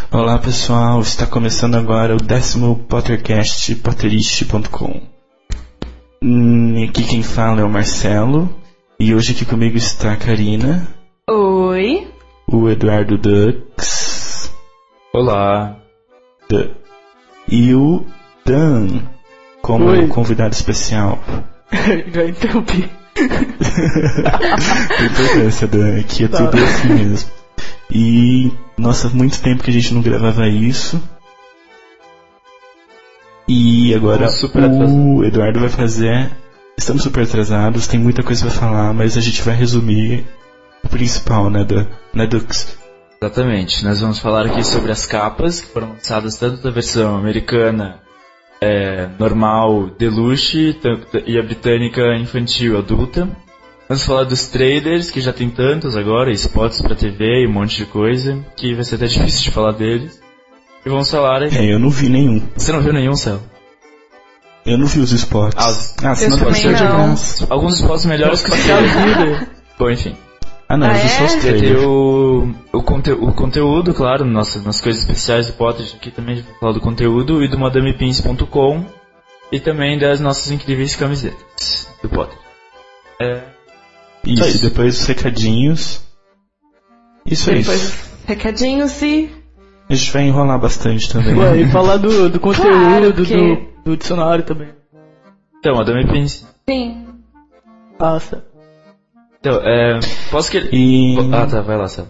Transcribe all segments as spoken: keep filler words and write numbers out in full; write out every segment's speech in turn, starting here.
Olá pessoal, está começando agora o décimo Pottercast, potterish ponto com. Hum, aqui quem fala é o Marcelo, e hoje aqui comigo está a Karina. Oi. O Eduardo Dux. Olá. E o Dan, como Oi. convidado especial. Já interrompi. Tem importância, Dan, aqui é Tá. tudo assim mesmo. E, nossa, muito tempo que a gente não gravava isso. E agora super o Eduardo vai fazer. Estamos super atrasados, tem muita coisa pra falar, mas a gente vai resumir o principal, né, Dan? Né, Dux? Exatamente, nós vamos falar aqui sobre as capas que foram lançadas tanto da versão americana é, normal, deluxe, tanto- e a britânica infantil adulta. Vamos falar dos trailers, que já tem tantos agora, spots pra T V e um monte de coisa, que vai ser até difícil de falar deles. E vamos falar aqui. É, eu não vi nenhum. Você não viu nenhum, Céu? Eu não vi os spots. Ah, os- Ah, Eu não pode também ser de não. graça. Alguns spots melhores que os Que a trailers. vida. Bom, enfim. Ah, não, Ah, eu vi só os é? Vai ter trailers. o, o, conte, o conteúdo, claro, nossa, nas coisas especiais do Potter, aqui também a gente vai falar do conteúdo e do madame pins ponto com e também das nossas incríveis camisetas do Potter. É, Isso, Só isso. depois os recadinhos. Isso é Depois isso. os recadinhos e... A gente vai enrolar bastante também. Ué, e falar do, do conteúdo, Claro, do, porque- do dicionário também. então, madame pins. Sim. Passa. Então, é, posso que... E. Ah, tá, vai lá, Sam.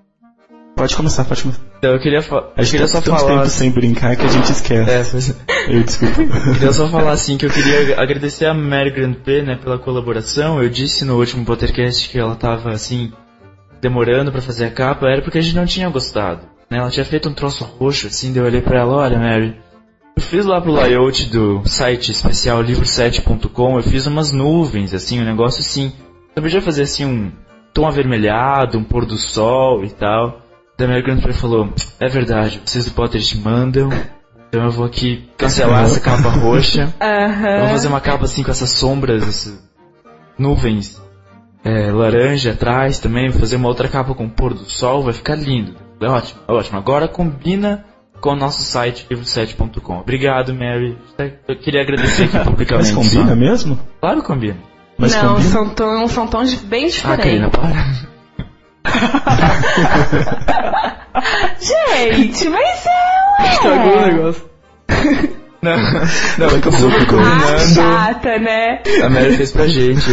Pode começar, pode começar. Então, eu queria, fa... A eu gente queria tá só tanto falar... tempo sem brincar que a gente esquece. É, pois é. Eu desculpa. Eu queria só falar assim que eu queria agradecer a Mary Grand P, né, pela colaboração. Eu disse no último Pottercast que ela tava assim demorando pra fazer a capa, era porque a gente não tinha gostado, né? Ela tinha feito um troço roxo assim, daí eu olhei pra ela, olha, Mary, eu fiz lá pro layout do site especial livro sete ponto com, eu fiz umas nuvens assim, um negócio assim. Eu podia fazer assim um tom avermelhado, um pôr do sol e tal. Daí a Mary Grand P falou, é verdade, vocês do Potter te mandam. Então eu vou aqui cancelar essa capa roxa. Aham. Eu vou fazer uma capa assim com essas sombras, essas nuvens é, laranja atrás também. Vou fazer uma outra capa com o pôr do sol, vai ficar lindo. É ótimo, é ótimo. Agora combina com o nosso site livro sete ponto com. Obrigado, Mary. Eu queria agradecer aqui publicamente. Mas combina só. mesmo? Claro que combina. Mas Não, combina? são tons, são tons bem Ah, Karina, diferentes. para. Gente, mas é, Estragou o ué. negócio. Não, não, é que eu Acabou, fui acabou. Ah, combinando. chata, né? A Mary fez pra gente.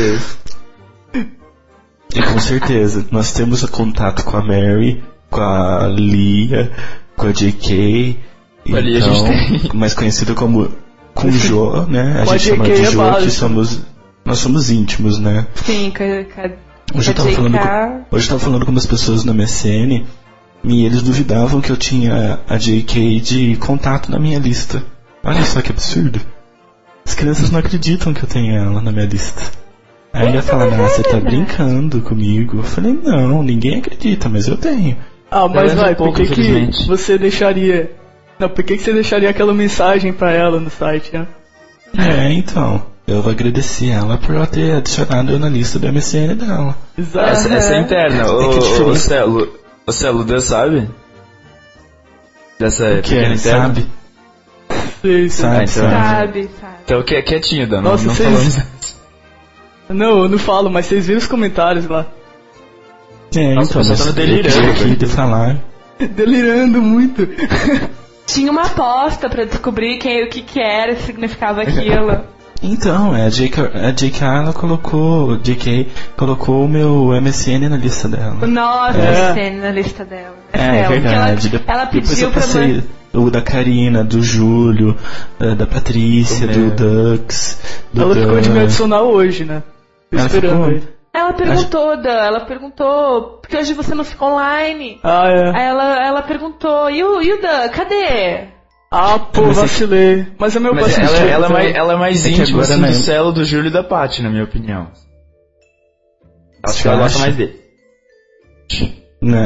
E com certeza, nós temos contato com a Mary, com a Lia, com a J K. Com a Lia a gente então, mais conhecida como com o Jo, né? A Com a gente chama J K de é Jo, básico. que somos. Nós somos íntimos, né? Sim, com a, com a, Hoje eu com a tava falando J com, K. hoje eu tava falando com umas pessoas na M S N e eles duvidavam que eu tinha a J K de contato na minha lista. Olha só que absurdo. As crianças não acreditam que eu tenho ela na minha lista. Aí eu ia falar, ah, você tá brincando comigo. Eu falei, não, ninguém acredita, mas eu tenho. Ah, mas Ela é vai, um pouco, por que, que infelizmente. você deixaria... Não, por que, que você deixaria aquela mensagem pra ela no site, né? É, então. Eu vou agradecer ela por ela ter adicionado eu na lista do M S N dela. Exato. Essa, essa é interna. É que é Ô, ô, diferente. Celo, ô, Celo, Deus sabe? Dessa Que pequena é, interna? sabe? Sei, sei. Sabe, Ah, então- sabe. Sabe, sabe. Então, que- quietinho, Dan. Não, Nossa, não vocês- falamos. Não, eu não falo, mas vocês viram os comentários lá. É, Nossa, então, o pessoal mas tá eu delirando, queria aqui velho. de falar. Delirando muito. Tinha uma aposta pra descobrir quem, o que que era, se significava aquilo. Então, é, a J K, a J K ela colocou, J K colocou o meu M S N na lista dela. Nossa, É. cena na lista dela. É, é Ela, verdade. Ela, ela Depois pediu eu pra passei mãe. o da Karina, do Júlio, da, da Patrícia, Do do meu. Dux, do Ela ficou de me Dan. adicionar hoje, né? Tô Ela esperando ficou? ele. Ela perguntou, Dan, ela perguntou, porque hoje você não ficou online. Ah, é. Aí ela, ela perguntou, e o, e o Dan, cadê? Ah, pô, Mas é- vacilei. Mas é meu Mas próximo ela, step, ela, é né? mais, ela é mais É que íntima agora assim, não é- do Celo, do Júlio e da Paty, na minha opinião. Acho Você que ela gosta acha? mais dele. Não.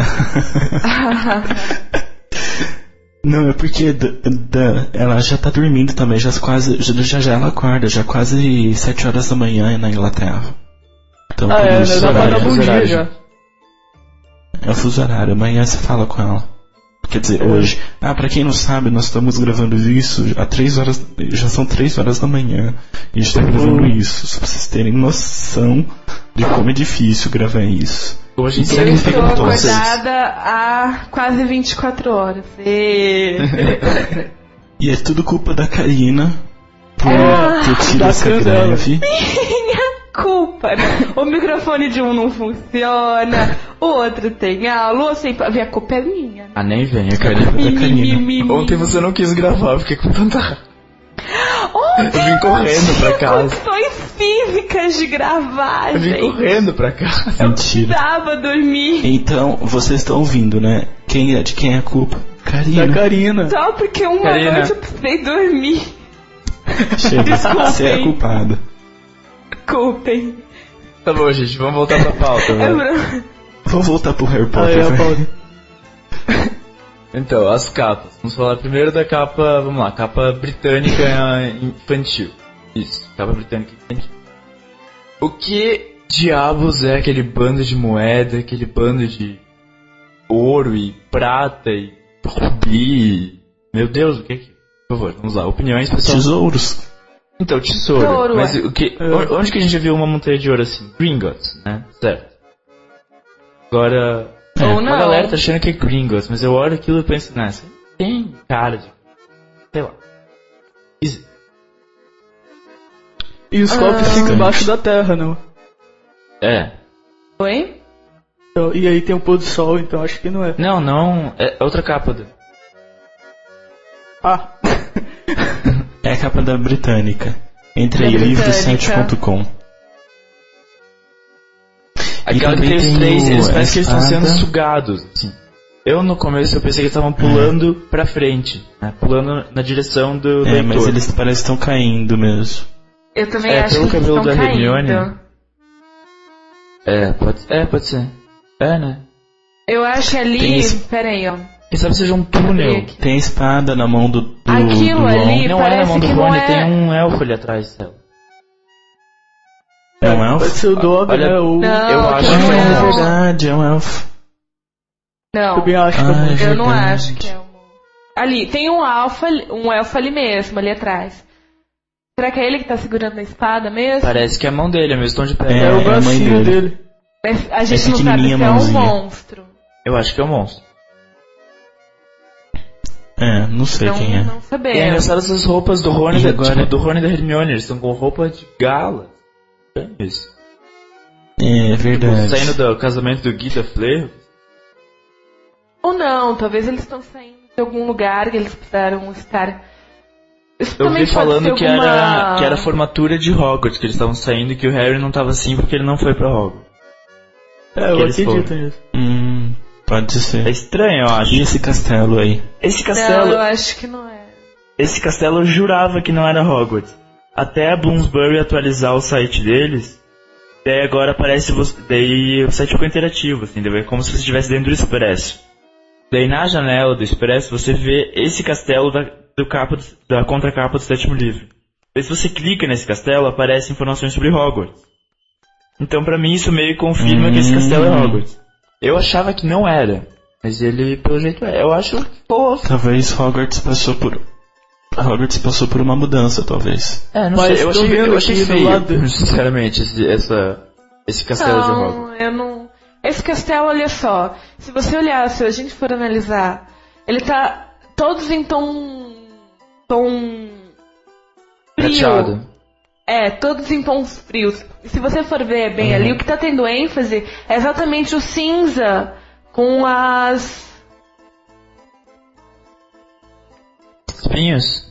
Não, é porque D- Dan, ela já tá dormindo também, já quase, já, já já ela acorda, já quase sete horas da manhã na Inglaterra. Então, Ah, por é, né? isso, Dá pra horário- dar bom dia horário. já. é o fuso horário, amanhã você fala com ela. Quer dizer, hoje. Ah, pra quem não sabe, nós estamos gravando isso há três horas. Já são três horas da manhã. E a gente tá gravando isso. Só pra vocês terem noção de como é difícil gravar isso. Hoje em Eu estou dia acordada há quase vinte e quatro horas. E... E é tudo culpa da Karina por Ah, ter tido da essa Candela. greve. minha culpa, né? O microfone de um não funciona, o outro tem aula, ou sei, a minha culpa é minha. Ah, nem vem, a É Karina. culpa da Mi, mi, Karina. mi, mi. Ontem você não quis gravar, eu fiquei com tanta raiva. Ontem Eu vim correndo pra casa. condições físicas de gravar, Eu vim gente. correndo pra casa. Eu Mentira. precisava dormir. Então, vocês estão ouvindo, né? Quem é, de quem é a culpa? Karina. Da Karina. Só porque uma Karina. noite eu precisei dormir. Chega, Desculpem. você é a culpada. Culpem. Tá bom, gente, vamos voltar pra pauta. É Né? pra- Vamos voltar pro Harry Aí, Potter. a vai. Paula. Então, as capas. Vamos falar primeiro da capa, vamos lá, capa britânica infantil. Isso, capa britânica infantil. O que diabos é aquele bando de moeda, aquele bando de ouro e prata e rubi? Meu Deus, o que é que... Por favor, vamos lá, opiniões, pessoal. Tesouros. Então, tesouro. Ouro, Mas é. o que, onde que a gente já viu uma montanha de ouro assim? Gringotts, né? Certo. Agora, É. Ou a não. galera tá achando que é Gringotts, mas eu olho aquilo e penso, nessa, tem cara de... Sei lá. Is- E os copos Ah. ficam embaixo da terra, não? É. Oi? Então, e aí tem o pôr do sol, então acho que não é. Não, não, é outra capa. Do... Ah, É a capa da Britânica. Entre Da aí, livro Britânica. sete ponto com. Aquela que também tem os tem três, o- eles a parecem que eles estão sendo espada. sugados, assim. Eu no começo eu pensei que eles estavam pulando pra frente, né? Pulando na direção do, do É, mas leitor. eles parecem que estão caindo mesmo. Eu também É, acho pelo que eles cabelo estão da caindo. Hermione. É, pode, é, pode ser. É, né? Eu acho que ali... Tem esse- Peraí, ó. Quem sabe seja um túnel. Aqui. Tem a espada na mão do, do, Aquilo do ali- Ron. Não é na parece mão do que não Rony, é- tem um elfo ali atrás dela. É um elfo? pode ser o Dog, Olha, né? O... Não, eu aquilo acho não que é é é um- verdade, é um elfo. Não, Eu também acho que é Ah, muito. é eu não verdade. acho que é um... Ali, tem um alfa, um elfo ali mesmo, ali atrás. Será que é ele que tá segurando a espada mesmo? Parece que é a mão dele, é o mesmo tom de pele. É, É, é o a mãe bracinho dele. dele. Mas a gente não sabe pequenininha se a é um mãozinha. monstro. Eu acho que é o monstro. É, não sei Não, quem é. não E é sabemos. engraçado essas roupas do Rony, E da, agora- tipo, do Rony e da Hermione, eles estão com roupa de gala. É isso. É Tipo, verdade. saindo do casamento do Guy da Fleur. Ou não, talvez eles estão saindo de algum lugar que eles precisaram estar. Isso Eu também vi pode falando ser que, alguma... era, que era a formatura de Hogwarts, que eles estavam saindo e que o Harry não tava assim porque ele não foi pra Hogwarts. É, eu Que eles acredito nisso. Hum, pode É ser. estranho, eu acho. E esse castelo aí? Esse Não, castelo, eu acho que não é. esse castelo eu jurava que não era Hogwarts. Até a Bloomsbury atualizar o site deles, daí agora aparece, você- daí o site ficou interativo, assim, daí é como se você estivesse dentro do Expresso. Daí na janela do Expresso você vê esse castelo da, do capa, do- da contracapa do sétimo livro. Daí se você clica nesse castelo, aparecem informações sobre Hogwarts. Então pra mim isso meio que confirma que esse castelo é Hogwarts. Eu achava que não era, mas ele pelo jeito é. Eu acho fofo. Talvez Hogwarts passou por... Hogwarts passou por uma mudança, talvez. É, não Mas sei, eu tô achei, vendo eu achei aqui do feio, lado- sinceramente, esse, essa, esse castelo de Hogwarts. Não, eu não. Esse castelo, olha só. Se você olhar, se a gente for analisar, ele tá todos em tom. tom. frio. Prateado. É, todos em tons frios. E se você for ver bem ali, o que tá tendo ênfase é exatamente o cinza com as. Espinhos?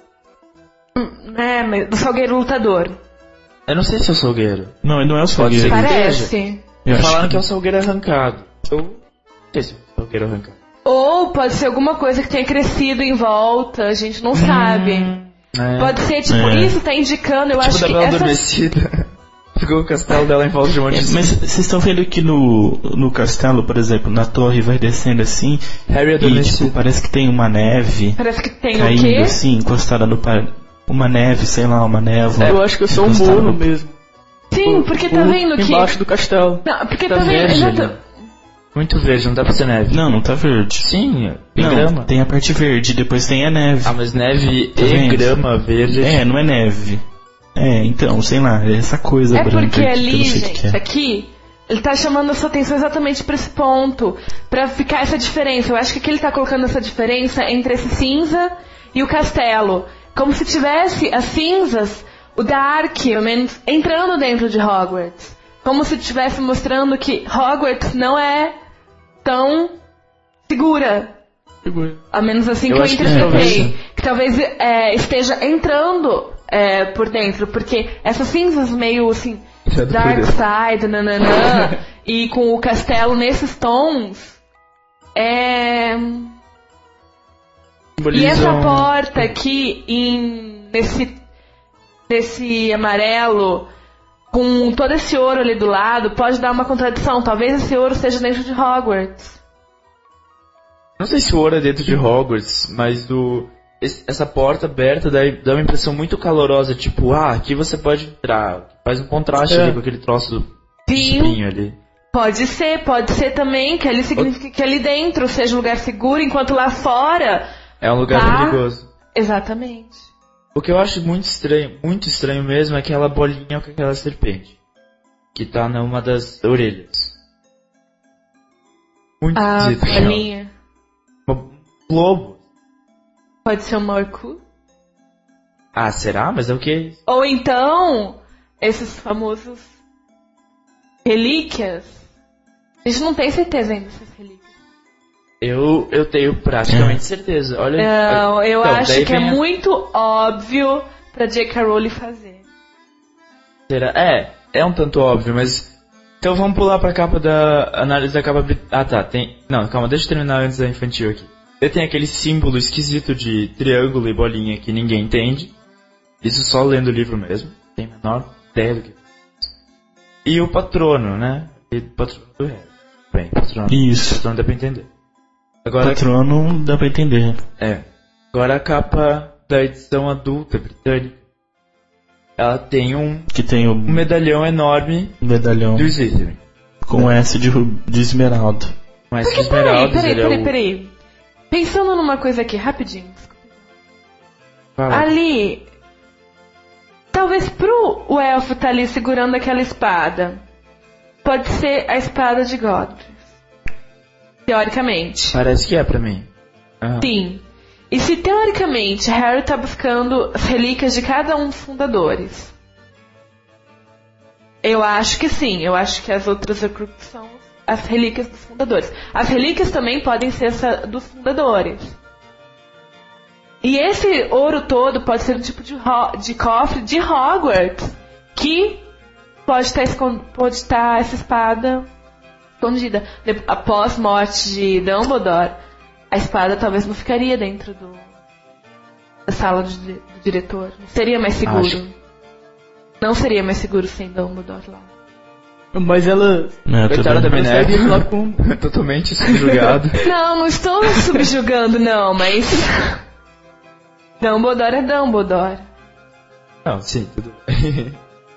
né, mas- do salgueiro lutador. Eu não sei se é o salgueiro. Não, ele não é o Pode ser. Salgueiro. Parece. Eu acho Falaram que que- é o salgueiro arrancado. Eu não sei se é o salgueiro arrancado. Ou pode ser alguma coisa que tenha crescido em volta, a gente não sabe. É. Pode ser, tipo, É. isso tá indicando, eu tipo acho da que Bela essa... Adormecida. Ficou o castelo dela em volta de um monte É, de... mas vocês estão vendo que no, no castelo, por exemplo, na torre vai descendo assim, Harry e adormecido. tipo, parece que tem uma neve Parece que tem o caindo quê? assim, encostada no par... Uma neve, sei lá, uma névoa. Eu acho que eu sou um encostada bolo no- mesmo. Sim, porque tá Por vendo que... Embaixo do castelo. Não, porque Tá tá vendo... verde, exato. né? Muito verde, não dá pra ser neve. Não, não tá verde. Sim, tem Não, grama. tem a parte verde, depois tem a neve. Ah, mas neve Tá e vendo? grama verde. É, não é neve. É, então, sei lá, é essa coisa É branca porque que eu ali, não sei o que gente, que é. aqui, ele tá chamando a sua atenção exatamente pra esse ponto. Pra ficar essa diferença. Eu acho que aqui ele tá colocando essa diferença entre esse cinza e o castelo. Como se tivesse as cinzas, o Dark, ao menos, entrando dentro de Hogwarts. Como se estivesse mostrando que Hogwarts não é tão segura. A menos assim Eu que eu acho que interpretei. sim. Que talvez é, esteja entrando é, por dentro. Porque essas cinzas meio assim, Entrando por Dark dentro. Side, nananã, e com o castelo nesses tons. É... E essa Simbolizam- porta aqui, em, nesse, nesse amarelo, com todo esse ouro ali do lado, pode dar uma contradição. Talvez esse ouro seja dentro de Hogwarts. Não sei se o ouro é dentro de Hogwarts, mas o, esse- essa porta aberta dá, dá uma impressão muito calorosa, tipo, ah, aqui você pode entrar. Faz um contraste É. ali com aquele troço do Sim, espinho ali. pode ser, pode ser também que ali significa que ali dentro seja um lugar seguro, enquanto lá fora... É um lugar Tá. perigoso. Exatamente. O que eu acho muito estranho, muito estranho mesmo, é aquela bolinha com aquela serpente. Que tá numa das orelhas. Muito A esquisito. aquela- bolinha Um globo. pode ser uma Orcu. Ah, será? Mas é o que? Ou então, esses famosos relíquias. A gente não tem certeza ainda dessas relíquias. Eu, eu tenho praticamente certeza. Olha, Não, eu então, acho daí que é vem a- muito óbvio pra J K. Rowling fazer. Será? É, é um tanto óbvio, mas... Então vamos pular pra capa da... Análise da capa... brit- Ah, tá, tem... Não, calma, deixa eu terminar antes da infantil aqui. Ele tem aquele símbolo esquisito de triângulo e bolinha que ninguém entende. Isso só lendo o livro mesmo. Tem a menor ideia do que... E o patrono, né? E o patrono do Harry. Bem, patrono. Isso. Patrono dá pra entender. Agora... Patrono dá pra entender. É. Agora a capa da edição adulta britânica. Ela tem um, Que tem o um medalhão enorme medalhão do Slytherin. com S de, ru- de esmeralda. Com essa Porque peraí, esmeraldas, peraí, ele é peraí, o... peraí. Pensando numa coisa aqui, rapidinho. Fala. Ali, talvez pro o elfo tá ali segurando aquela espada, pode ser a espada de Godric. Teoricamente. Parece que é pra mim. Aham. Sim. E se teoricamente Harry tá buscando as relíquias de cada um dos fundadores? Eu acho que sim. Eu acho que as outras Horcruxes são as relíquias dos fundadores. As relíquias também podem ser essa dos fundadores. E esse ouro todo pode ser um tipo de, ro- de cofre de Hogwarts, que pode estar escon- pode estar essa espada escondida. De- Após morte de Dumbledore, a espada talvez não ficaria dentro do, da sala de- do diretor. Não seria mais seguro. Acho. Não seria mais seguro sem Dumbledore lá. Mas ela Né, Coitada da também. Minerva. consegue lá com... Totalmente subjugado. Não, não estou subjugando, não, mas. Dumbledore é Dumbledore. Não, sim, tudo bem.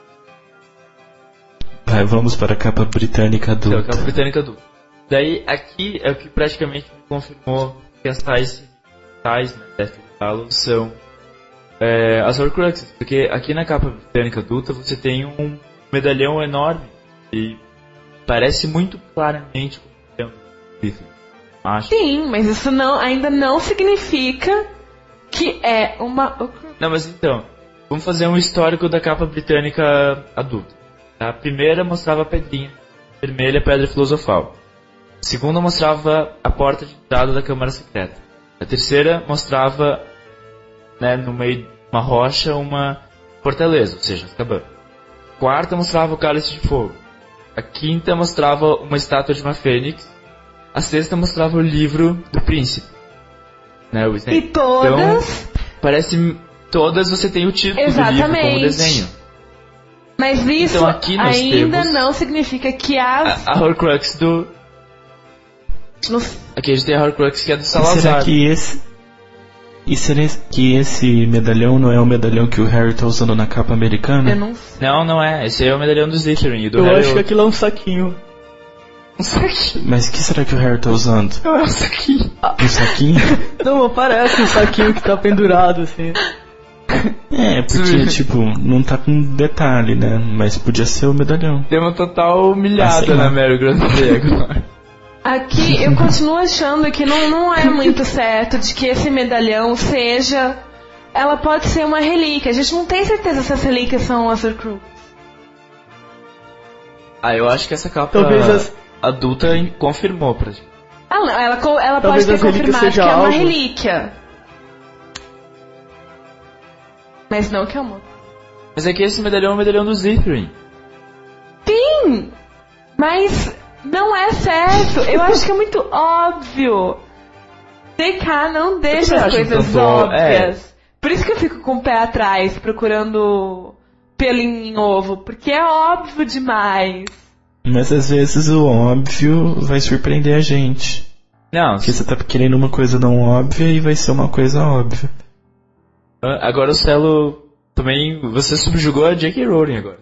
Vai, vamos para a capa britânica Então, adulta. capa britânica adulta. Daí, aqui é o que praticamente me confirmou que as tais, tais né, Deathly Hallows são é, as Horcruxes. Porque aqui na capa britânica adulta você tem um medalhão enorme e parece muito claramente o medalhão do Slytherin. Acho. Sim, mas isso não, ainda não significa que é uma Horcrux. Não, mas então, vamos fazer um histórico da capa britânica adulta. A primeira mostrava a pedrinha vermelha, pedra filosofal. A segunda mostrava a porta de entrada da Câmara Secreta. A terceira mostrava, né, no meio de uma rocha, uma fortaleza, ou seja, Azkaban. A quarta mostrava o Cálice de Fogo. A quinta mostrava uma estátua de uma fênix. A sexta mostrava o livro do príncipe. Né, o Snape. E todas. Então, parece todas você tem o título do livro como Exatamente. desenho. Mas isso Então, aqui nós ainda temos não significa que as. A, a Horcrux do... não- Aqui a gente tem a Horcrux que é do E Salazar. será que esse. E será que esse medalhão não é o medalhão que o Harry tá usando na capa americana? eu não sei. Não, não é. Esse aí é o medalhão do Slytherin e do Eu Harry. acho que aquilo é um saquinho. Um saquinho. Mas o que será que o Harry tá usando? Não é um saquinho. Um saquinho? Não, aparece um saquinho que tá pendurado, assim. É, porque, tipo, não tá com detalhe, né? Mas podia ser o medalhão. Deu uma total humilhada Assim, na né? Mary Grant agora. Aqui eu continuo achando que não, não é muito certo de que esse medalhão seja... Ela pode ser uma relíquia. A gente não tem certeza se as relíquias são as Horcruxes. Ah, eu acho que essa capa Talvez as- adulta confirmou pra gente. Ah, não, ela, co- ela pode Talvez ter as relíquias confirmado que seja é uma algo. relíquia. Mas não que é uma. Mas é que esse medalhão é o medalhão do Slytherin. Sim! Mas não é certo. Eu acho que é muito óbvio. D K não deixa também as acho coisas tanto- óbvias. Por isso que eu fico com o pé atrás, procurando pelinho em ovo. Porque é óbvio demais. Mas às vezes o óbvio vai surpreender a gente. Não, Porque você tá querendo uma coisa não óbvia e vai ser uma coisa óbvia. agora o Celo também... Você subjugou a J K Rowling agora.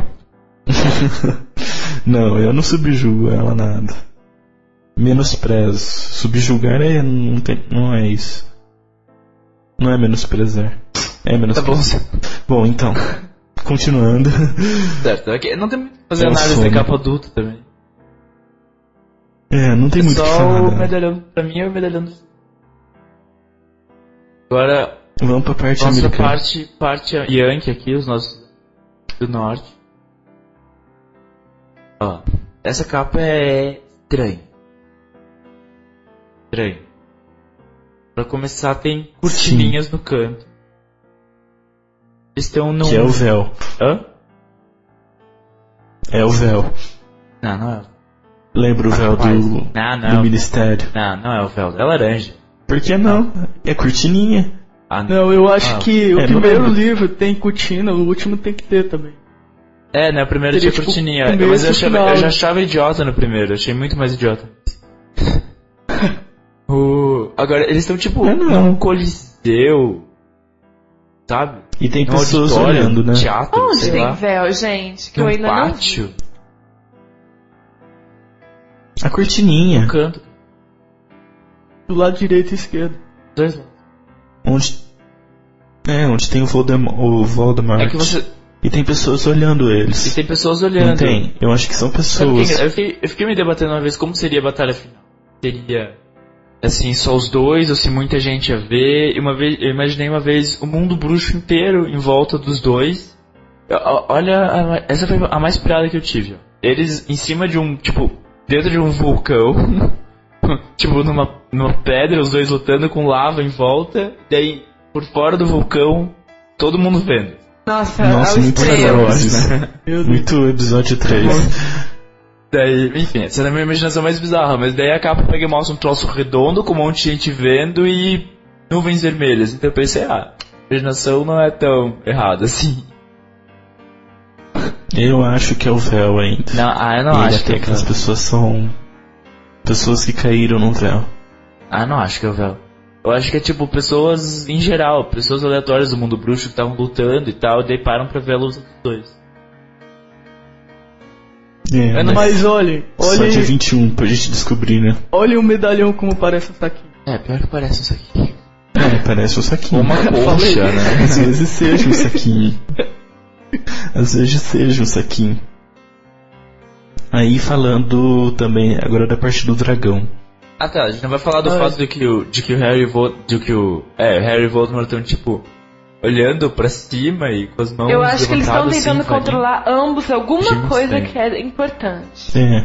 Não, eu não subjugo ela nada. Menosprezo. Subjugar é, não, tem, não é isso. Não é menosprezar. É Tá menosprezar. bom, Bom, então. Continuando. certo. Aqui não tem muito que fazer É o análise sono. da capa adulta também. É, não tem muito o que Só falar. o dela. medalhão, pra mim é o medalhão do... Agora, Vamos pra parte nossa americana. parte, parte Yankee aqui, os nossos do norte. Ó, essa capa é estranha. Estranha. Pra começar, tem cortininhas no canto. Eles estão num... Que é o véu. Hã? É o véu. Não, não é. Lembra o véu Rapaz, do, não, do não. ministério. Não, não é o véu. É laranja. Por que não? É cortininha. Ah, Não, eu acho Ah, que o é, não primeiro lembro. livro tem cortina, o último tem que ter também. É, né? O primeiro Seria, tinha tipo, cortininha. começo Mas eu, e achava, final. eu já achava idiota no primeiro. Eu achei muito mais idiota. o... Agora, eles estão tipo É, não. num coliseu. Sabe? E tem Num pessoas auditório, olhando, né? teatro, Onde sei tem lá. véu, gente? Que eu Num ainda não vi. pátio. A cortininha. No canto. Do lado direito e esquerdo. Dois lados. Onde. É, onde tem o Voldemort. O Voldemort. É que você... E tem pessoas olhando eles. E tem pessoas olhando. Não tem? Eu acho que são Sabe o que pessoas. é? eu, fiquei, eu fiquei me debatendo uma vez como seria a batalha final. Seria, assim, só os dois, ou se muita gente ia ver. E uma vez, eu imaginei uma vez o mundo bruxo inteiro em volta dos dois. Ó, olha, a- essa foi a mais pirada que eu tive. Ó. Eles em cima de um, tipo, dentro de um vulcão. Tipo, numa, numa pedra, os dois lutando com lava em volta. Daí, por fora do vulcão, todo mundo vendo. Nossa, Nossa, ao muito extremo. Star Wars, né? Meu Deus. Muito episódio três. Daí, enfim, essa é a minha imaginação mais bizarra, mas daí a capa pega e mostra um troço redondo com um monte de gente vendo e nuvens vermelhas. Então eu pensei, ah, a imaginação não é tão errada assim. Eu acho que é o véu ainda. Não, ah, eu não e acho que até é o aquelas véu. pessoas são. Pessoas que caíram no véu. Ah, eu não acho que é o véu. Eu acho que é tipo pessoas em geral, pessoas aleatórias do mundo bruxo que estavam lutando e tal, e daí param pra ver a luta dos dois. É, Eu não- mas Mas olhem, só dia olhem, vinte e um pra gente descobrir, né? olhem o medalhão como parece um saquinho. É, pior que parece isso aqui. É, parece um saquinho. Uma concha, né? Às vezes seja um saquinho. Às vezes seja um saquinho. Aí falando também agora da parte do dragão. Ah tá, a gente não vai falar do Ah, fato de que o, de que o Harry Vol- de que o, é, o Harry e Voldemort estão tipo olhando pra cima e com as mãos Eu acho que eles estão levantadas, tentando assim, farinha. controlar ambos alguma Achei muito coisa estranho. que é importante. É.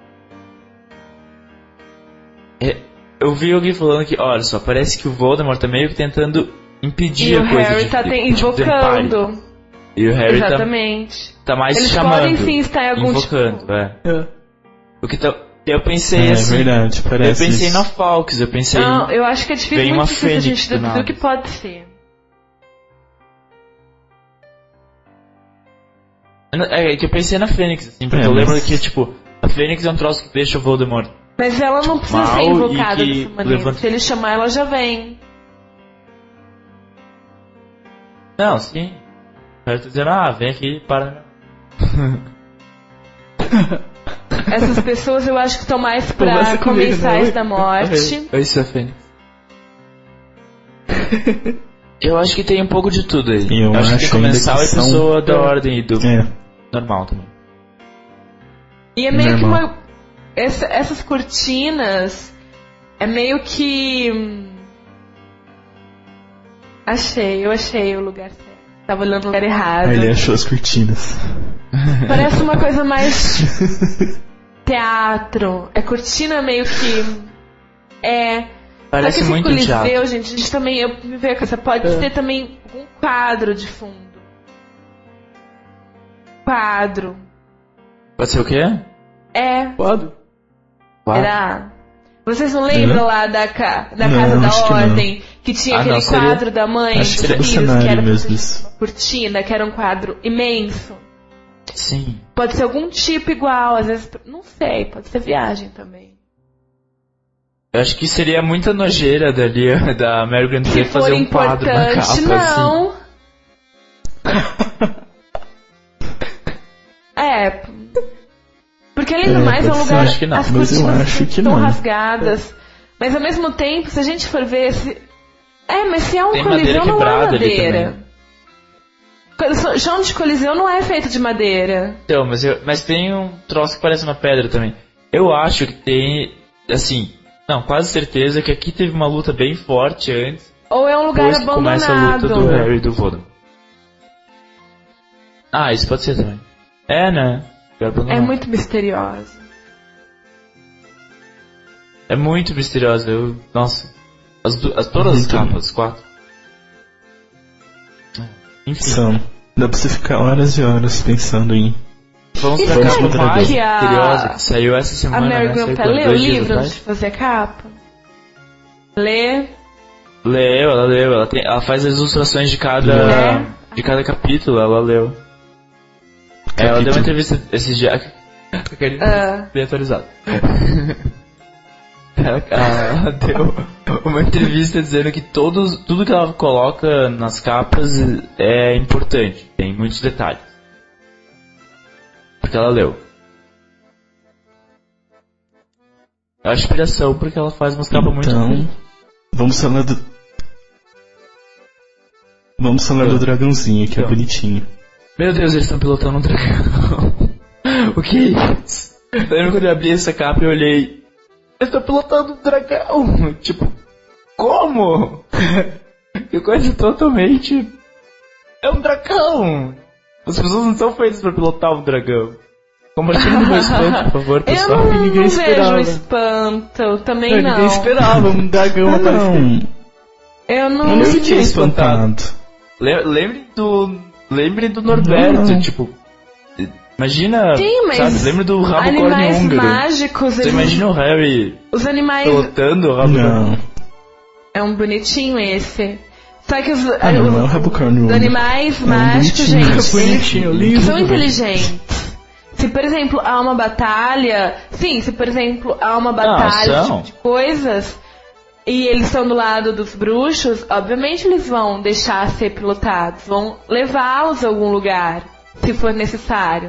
É, eu vi alguém falando que, olha só, parece que o Voldemort tá meio que tentando impedir E a o coisa Harry de, tá de, te- tipo, de empire. invocando. E o Harry tá, Exatamente. tá mais Eles chamando, podem sim estar em algum invocando, tipo... é. É. O que tá, eu pensei É, assim, verdade, eu parece pensei isso. na Fawkes, eu pensei Não, eu acho que é difícil, Vem muito uma difícil a fênix gente do deduzir nada. o que pode ser. É, que eu pensei na Fênix, assim, porque É, eu lembro mas- que, tipo, a Fênix é um troço que deixa o Voldemort. Mas ela não precisa mal ser e invocada que dessa maneira. levanta- Se ele chamar, ela já vem. Não, sim. O Harry tá dizendo, ah, vem aqui e para. Essas pessoas eu acho que estão mais pra Conversa comigo, comensais né? da morte. Oi, sua Fênix. Eu acho que tem um pouco de tudo aí. Eu Eu acho que acho tem comensal ainda e que são- pessoa da ordem e do É. normal também. E é meio que Normal. uma. essa- essas cortinas é meio que. hum, Achei, eu achei o lugar certo. Tava olhando no lugar errado. Aí ele achou as cortinas. Parece uma coisa mais teatro. É cortina meio que. É. Parece Só que esse muito um Coliseu, teatro. gente, a gente também. Eu me veio a cabeça, pode É. ter também um quadro de fundo. Quadro. Pode ser o quê? É. Pode? Será? Vocês não lembram Hã? lá da, ca... da Não, Casa da acho que não. Ordem? Que, tinha Ah, aquele não, seria- quadro da mãe Acho que dos era o filhos, que cenário era mesmo uma disso. cortina, que era um quadro imenso. Sim. Pode ser algum tipo igual, às vezes. Não sei, pode ser viagem também. Eu acho que seria muita nojeira dali, da Mary Grant Se fazer for um quadro na capa, importante, assim. não. É. Porque além do É, mais é um pode ser, lugar. acho que não, as mas eu cortinas acho que estão não. rasgadas. Mas ao mesmo tempo, se a gente for ver. Se... É, mas se é um Tem coliseu, madeira não é quebrada ali madeira. Col- Chão de coliseu não é feito de madeira. Então, mas, eu, mas tem um troço que parece uma pedra também. Eu acho que tem, assim, não, quase certeza que aqui teve uma luta bem forte antes, Ou é um lugar depois que começa a luta do abandonado. Harry e do Voldemort. Ah, isso pode ser também. É, né? Lugar É abandonado. muito misterioso. É muito misterioso. Eu, nossa, as, du- as, todas as Muito. capas, quatro. Enfim, São. Dá pra você ficar horas e horas pensando em. vamos E pra será capa que mais a- misteriosa que saiu essa A semana, Mary né? Grant Saiu leu quando? o Dois dias livro atrás? antes de fazer a capa? Lê. Leu, ela leu, ela, tem, ela faz as ilustrações de cada, É. de cada capítulo, ela leu. É, ela deu uma entrevista esses dias. Eu queria Ah. bem atualizado. ela, ela deu uma entrevista dizendo que todos, tudo que ela coloca nas capas é importante, tem muitos detalhes. Porque ela leu. Eu acho inspiração porque ela faz umas capas muito Então. Vamos falar do. Vamos falar do dragãozinho, que é Então. bonitinho. Meu Deus, eles estão pilotando um dragão. O que é isso? Eu lembro quando eu abri essa capa e eu olhei. Eles estão pilotando um dragão. Tipo, como? Que coisa totalmente. É um dragão! As pessoas não são feitas pra pilotar um dragão. Compartilhe no meu espanto, por favor, Eu pessoal. não, ninguém não vejo esperava. espanto, também Não, não. ninguém esperava um dragão Ah, aparecer. não. Eu não. Eu não Eu fiquei fiquei espantado. Le- Lembre do. Lembre do Norberto, Não. tipo. Imagina. Sim, mas sabe, lembre do rabo corne animais húngaro. mágicos, Você eles- imagina o Harry os animais. pilotando o rabo Não. É um bonitinho esse. Só que os, Ah, não, os, não é o rabo corno os húngaro. animais É um mágicos, bonitinho. gente, É eles bonitinho, lindo. são inteligentes. Se, por exemplo, há uma batalha... Sim, se, por exemplo, há uma batalha, esse são. tipo de coisas, e eles estão do lado dos bruxos, obviamente eles vão deixar ser pilotados, vão levá-los a algum lugar, se for necessário.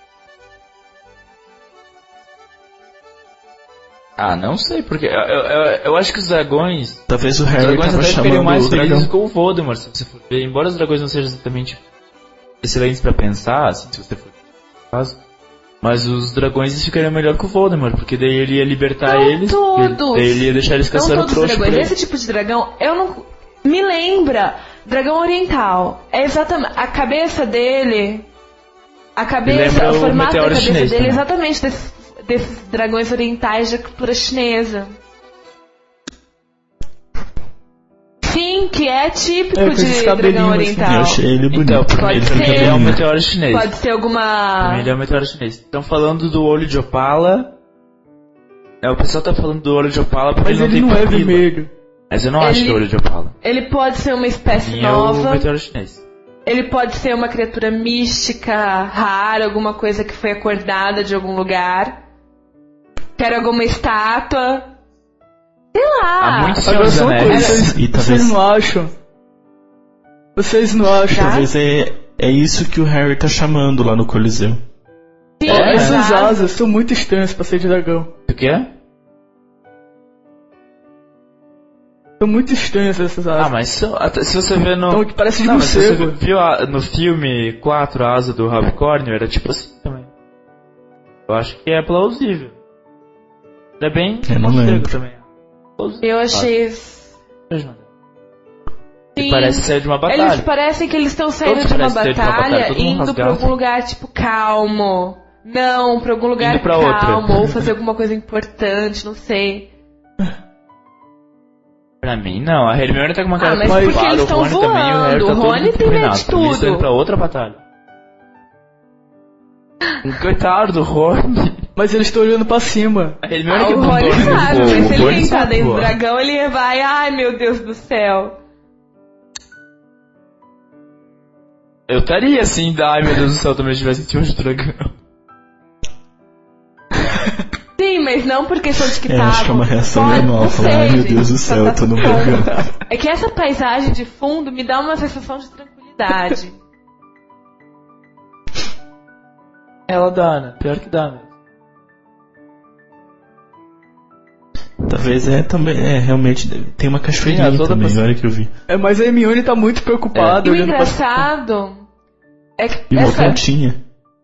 Ah, não sei, porque eu, eu, eu- eu acho que os dragões. Talvez o Os Harry dragões tava até ficariam chamando mais o felizes dragão. com o Voldemort, se você for ver. Embora os dragões não sejam exatamente excelentes pra pensar, assim, se você for no caso. Mas os dragões eles ficariam melhor com o Voldemort, porque daí ele ia libertar Não eles. todos. Daí ele ia deixar eles Não caçando todos os trouxa por dragões. aí. Esse tipo de dragão, eu não... Me lembra dragão oriental. É exatamente... A cabeça dele... A cabeça, lembra o o formato da meteoro cabeça chinês dele é também. exatamente desses, desses dragões orientais de cultura chinesa. Sim, que é típico É, com esses de cabelinhos dragão assim. oriental. Eu achei ele bonito. Então, pra Pode mim, pra mim ser. ele é um meteoro chinês. Pode ser Pra alguma... mim ele é um meteoro chinês. Estão falando do olho de opala. É, o pessoal tá falando do olho de opala porque Mas ele ele não não tem é pupila. vermelho. Mas eu não acho Ele- que é olho de opala. Ele pode ser uma espécie Pra mim é o nova. meteoro chinês. Ele pode ser uma criatura mística, rara, alguma coisa que foi acordada de algum lugar. Quero alguma estátua. Sei lá. Há muitos Agora Senhor dos só uma coisa, Anéis. vocês, E talvez- vocês não acham? Vocês não acham? Tá. Talvez é, é isso que o Harry tá chamando lá no Coliseu. Sim, É, essas exato. asas são muito estranhas pra ser de dragão. O quê? São muito estranhas essas asas. Ah, mas são- até se você vê no... Então, que parece de Não, mas se você morcego. viu a- no filme quatro, a asa do Rabicórnio, era tipo assim também. Eu acho que é plausível. É bem Eu não morcego lembro. também. Plausível. Eu achei. E Sim. parece ser de uma batalha. Eles parecem que eles estão saindo Todos de uma parecem ser de uma batalha, batalha, todo mundo indo pra rasgado. algum lugar tipo calmo. Não, pra algum lugar Indo pra calmo, outra. ou fazer alguma coisa importante, não sei. Pra mim, não. A Hermione tá com uma cara Ah, mas preocupada, porque eles o estão Rony também, o Harry voando, tá o todo Rony tem determinado. medo de Pra mim, eles estão indo tudo. pra outra batalha. Coitado do Rony. Mas eles estão olhando pra cima. A Hermione Ah, que o bundou Rony no sabe, fogo. mas se O ele Rony entrar sabe dentro do voar. dragão, ele vai, ai meu Deus do céu. Eu estaria assim, ai meu Deus do céu, também estivesse em cima de dragão. Sim, mas não por questão de que É, tava. acho que é uma reação Pode- normal. não Falar, sei, ai meu gente, Deus do só céu, tá eu tô no tudo bom. dragão. É que essa paisagem de fundo me dá uma sensação de tranquilidade. Ela dá, né? Pior que dá, né? Talvez é também, é, realmente tem uma cachoeirinha Sim, é toda também, pass- na hora que eu vi. É, mas a Hermione tá muito preocupada, E o olhando pra cima. engraçado é que E uma essa, pontinha.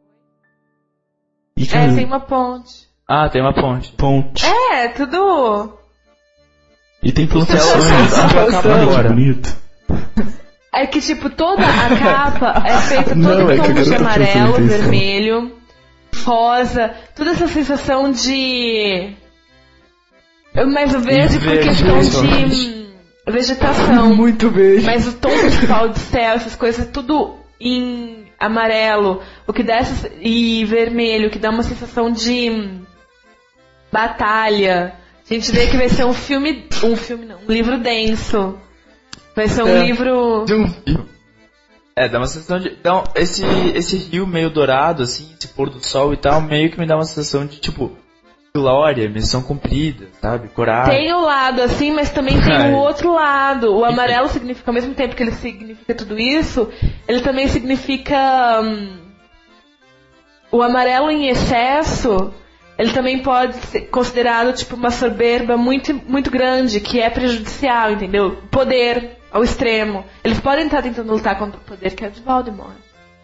E é, cara, tem uma ponte. Ah, tem uma ponte. ponte. É, tudo. E tem Ela plantações. só acaba Olha que agora. bonito. É que tipo, toda a capa é feita Não, todo é em que tons de agora eu tô amarelo, prestando atenção. vermelho, rosa, toda essa sensação de. Mas o verde por verde, questão principalmente. de hum, vegetação. Muito beijo. Mas o tom principal do céu, essas coisas, tudo em amarelo, o que dá essa, e vermelho, o que dá uma sensação de hum, batalha. A gente vê que vai ser um filme, um filme não, um livro denso. Vai ser um É. livro. De um fio. É, dá uma sensação de... Então, esse, esse rio meio dourado, assim, esse pôr do sol e tal, meio que me dá uma sensação de, tipo, glória, missão cumprida, sabe? Coragem. Tem o lado assim, mas também tem Ai. o outro lado. O amarelo significa, ao mesmo tempo que ele significa tudo isso, ele também significa. hum, o amarelo em excesso, ele também pode ser considerado tipo uma soberba muito, muito grande, que é prejudicial, entendeu? Poder ao extremo. Eles podem estar tentando lutar contra o poder que é de Voldemort.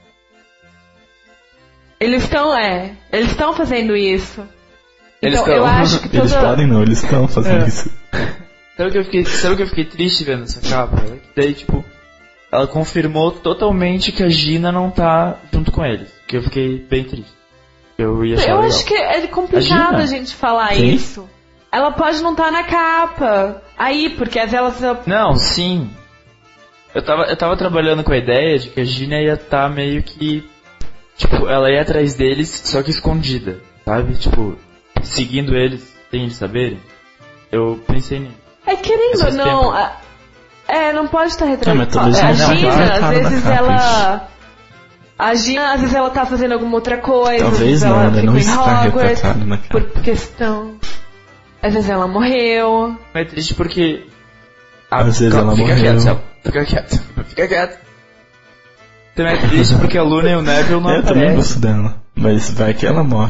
Eles estão, é, eles estão fazendo isso. Eles Então eu estão. acho que Eles toda... podem não, eles estão fazendo É. isso. Sabe o que eu fiquei, sabe o que eu fiquei triste vendo essa capa? É que daí, tipo, ela confirmou totalmente que a Gina não tá junto com eles. Que eu fiquei bem triste. Eu ia achar Eu legal. acho que é complicado Imagina. a gente falar Sim. isso. Ela pode não estar na capa. Aí, porque as elas. Não, sim. Eu tava, eu tava trabalhando com a ideia de que a Gina ia estar meio que... Tipo, ela ia atrás deles, só que escondida, sabe? Tipo, seguindo eles sem eles saberem. Eu pensei nisso. É querendo ou Faz não. tempo. a- É, não pode estar Ah, mas retratando. talvez a não Gina, vá às retratado na vezes capa, ela. A Gina, às vezes ela tá fazendo alguma outra coisa. às Talvez vezes não, ela né? ficou Não em está Hogwarts retratado na capa. por questão. Às vezes ela morreu. Mas é triste porque... Ah, Às vezes calma, ela fica morreu. Quieto, Céu. Fica quieto, fica quieto. Também é triste porque a Luna e o Neville não É, eu também aparecem. gosto dela. Mas vai que ela morre.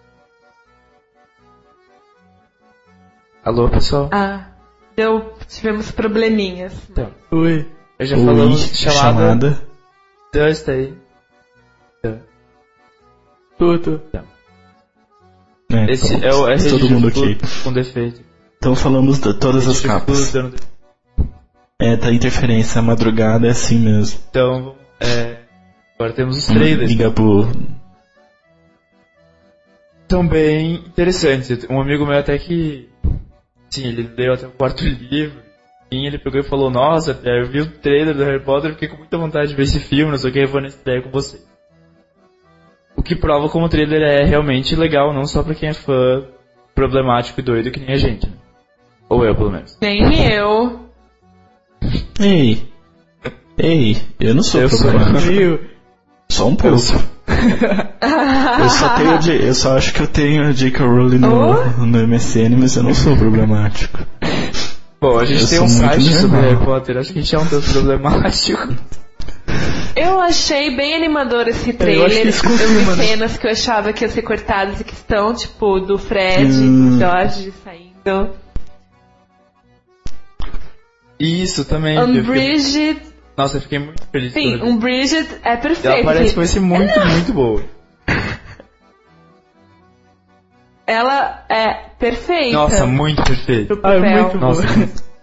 Alô, pessoal? Ah, deu. Tivemos probleminhas. Então, Oi. eu já Oi, falamos de chamada. chamada. Dust aí. Tudo. É, Esse pronto. é o é Todo registro mundo tudo ok. com defeito. Então falamos de todas as Registro capas. tudo dando defeito. É, tá interferência. A madrugada é assim mesmo. Então, é, agora temos os trailers. Liga pro... São bem interessantes. Um amigo meu até que... Sim, ele leu até o quarto livro. Sim, ele pegou e falou, nossa, Pia, eu vi o trailer do Harry Potter e fiquei com muita vontade de ver esse filme, não sei o que, eu vou nessa ideia com você. O que prova como o trailer é realmente legal, não só pra quem é fã problemático e doido que nem a gente, né? Ou eu, pelo menos. Nem eu. Ei. Ei, eu não sou Eu sou. problemático. Viu? Só um pouco. Eu só tenho, J- eu só acho que eu tenho a J K Rowling no, no M S N, mas eu não sou problemático. Bom, a gente Eu tem sou um muito site sobre normal. Harry Potter, acho que a gente é um tanto problemático. Eu Eu achei bem animador esse eu trailer. acho que isso Eu vi confirma, né? cenas que eu achava que iam ser cortadas e que estão, tipo, do Fred, Hum. do George saindo. Isso também. eu fiquei- Unbridged, Nossa, eu fiquei muito feliz. sim, quando eu vi. Unbridged é Ela perfeito. parece que vai ser muito, muito boa. Ela é perfeita. Nossa, muito perfeito. Ah, é papel. muito Nossa, bom. muito.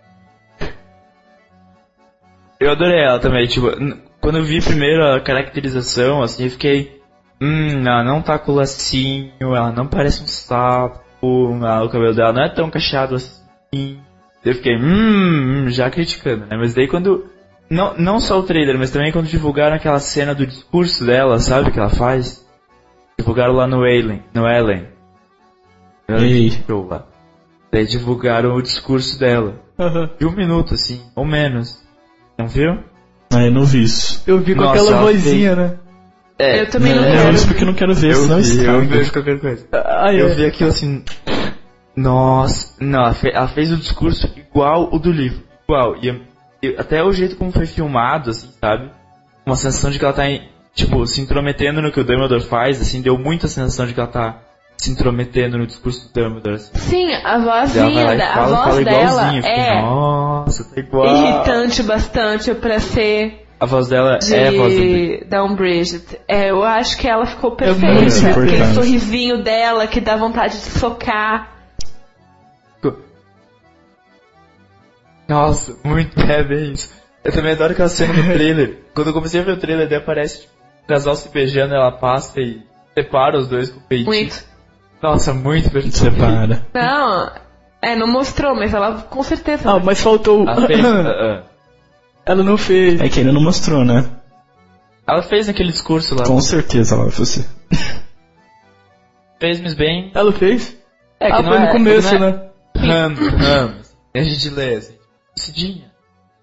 Eu adorei ela também, tipo, n- quando eu vi primeiro a caracterização, assim, eu fiquei, hum, ela não tá com lacinho, ela não parece um sapo, ela- o cabelo dela não é tão cacheado assim. Eu fiquei, hum, hum, já criticando, né? Mas daí quando, não, não só o trailer, mas também quando divulgaram aquela cena do discurso dela, sabe, que ela faz? Divulgaram lá no Ellen, no Ellen. Ei. Show lá. Daí divulgaram o discurso dela. Aham. De um minuto, assim, ou menos. Não viu? Ah, eu não vi isso. Eu vi com Nossa, aquela ela vozinha, né? É, Eu também não É, quero. isso porque eu não quero ver, eu senão vi, eu estraga. vejo qualquer coisa. Ah, Eu é. vi aquilo assim. Nossa, não, ela fe- ela fez o discurso igual o do livro. Igual. E, e até o jeito como foi filmado, assim, sabe? Uma sensação de que ela tá, em, tipo, se intrometendo no que o Dumbledore faz, assim, deu muita sensação de que ela tá se intrometendo no discurso do Dumbledore, assim. Sim, a Ela vai vozinha, lá e da- fala, a voz fala dela igualzinho. Eu fiquei, é nossa, tá igual. irritante bastante pra ser A voz dela de é a voz do Dumbledore. da Umbridge. É, eu acho que ela ficou muito perfeita. importante. Aquele sorrisinho dela que dá vontade de socar. Nossa, muito é bem isso. Eu também adoro aquela cena do trailer. Quando eu comecei a ver o trailer, daí aparece tipo, o casal se beijando, ela passa e separa os dois com o peitinho. Muito. Nossa, muito perfeito. Separa. Não, é, não mostrou, mas ela com certeza. Ah, mas faltou. Ela fez, ah, ah. Ela não fez. É que ainda não mostrou, né? Ela fez aquele discurso lá. Com certeza ela vai fazer. Fez, mas bem. Ela fez? É que ah, não foi é, no começo, não é- né? Ramos, ramos. E a gente lê assim. Cidinha.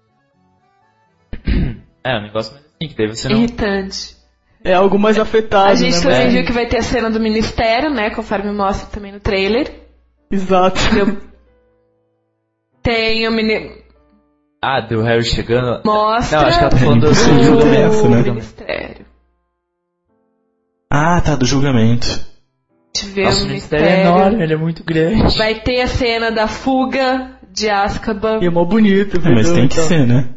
É, um negócio mais assim, que daí você não. Irritante. É algo mais afetado, A gente né? também É. viu que vai ter a cena do ministério, né? Conforme mostra também no trailer. Exato. Eu... Tem o mini... Ah, do Harry chegando. Mostra Não, acho que ela tá falando o do julgamento, né? ministério. Ah, tá, do julgamento. A gente vê Nossa, o o ministério ministério. é enorme, ele é muito grande. Vai ter a cena da fuga de Azkaban. E é mó bonito, É, mas viu? tem que Então, ser, né?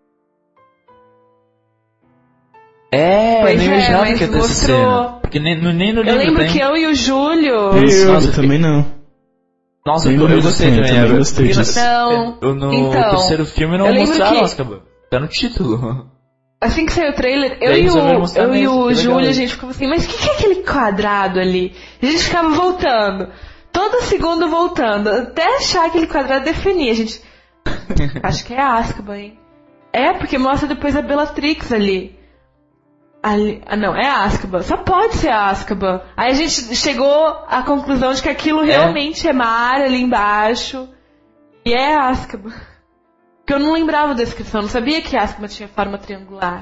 É, Pois nem é, imaginava mas que ia ter essa mostrou. cena. Porque nem, no- nem no livro Eu lembro tem. que eu e o Júlio... Isso, Eu- nossa, também não. Nossa, Nem eu, no eu livro gostei tem, também. também eu- gostei porque disso. Não, No, no então, terceiro filme não eu lembro mostraram que- Azkaban. Tá no título. Assim que saiu o trailer, eu Daí e resolveram o, mostrar eu e nesse, o que legal Júlio, a isso. gente ficava assim, mas o que, que é aquele quadrado ali? A gente ficava voltando. Todo segundo voltando, até achar aquele quadrado definir. A gente. Acho que é Azkaban, hein? É, porque mostra depois a Bellatrix ali. ali. Ah, não, é Azkaban. Só pode ser Azkaban. Aí a gente chegou à conclusão de que aquilo realmente é mar ali embaixo. E é Azkaban. Porque eu não lembrava da descrição, eu não sabia que Azkaban tinha forma triangular.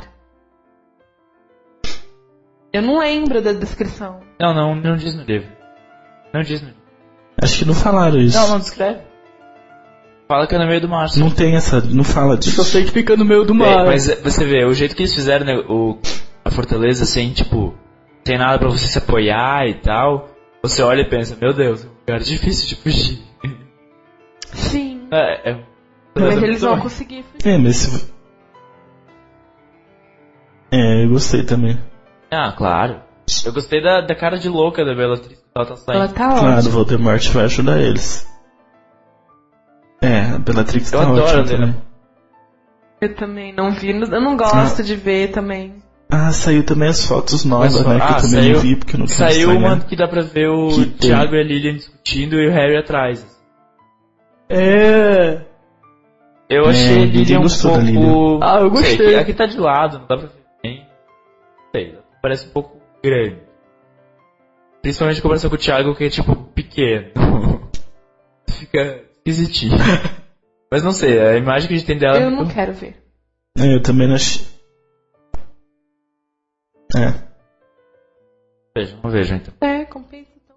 Eu não lembro da descrição. Não, não, não diz no livro. Não diz no livro. Acho que não falaram isso. Não, não descreve. Fala que é no meio do mar. Não tem essa. Não fala Eu disso. só sei que fica no meio do É, mar. mas é, você vê, o jeito que eles fizeram né, o, a fortaleza sem, tipo, sem nada pra você se apoiar e tal, você olha e pensa, meu Deus, é um lugar difícil de fugir. Sim. É, é, Mas eles vão conseguir fugir. É, mas. se- É, eu gostei também. Ah, claro. Eu gostei da, da cara de louca da Bellatrix que ela tá saindo. Ela tá Claro, o ótima. Voldemort vai ajudar eles. É, a Bellatrix Eu tá adoro ótima a Helena. também. Eu também não vi, eu não gosto de ver também. Ah, saiu também as fotos novas, Mas, né? Que ah, eu também saiu- não vi, porque eu não quero Saiu estragar. uma que dá pra ver o Que tem. Thiago e a Lilian discutindo e o Harry atrás. É. Eu É, achei a ninguém Lilian um gostou da pouco... Lilian. Ah, eu Não sei, gostei. aqui, aqui tá de lado, não dá pra ver bem. Não sei, parece um pouco grande. Principalmente em comparação com o Thiago, que é tipo pequeno. Fica esquisitinho. Mas não sei, a imagem que a gente tem dela... Eu não quero ver. É, eu também não achei. É. Vejam, não vejam então. É, compensa então.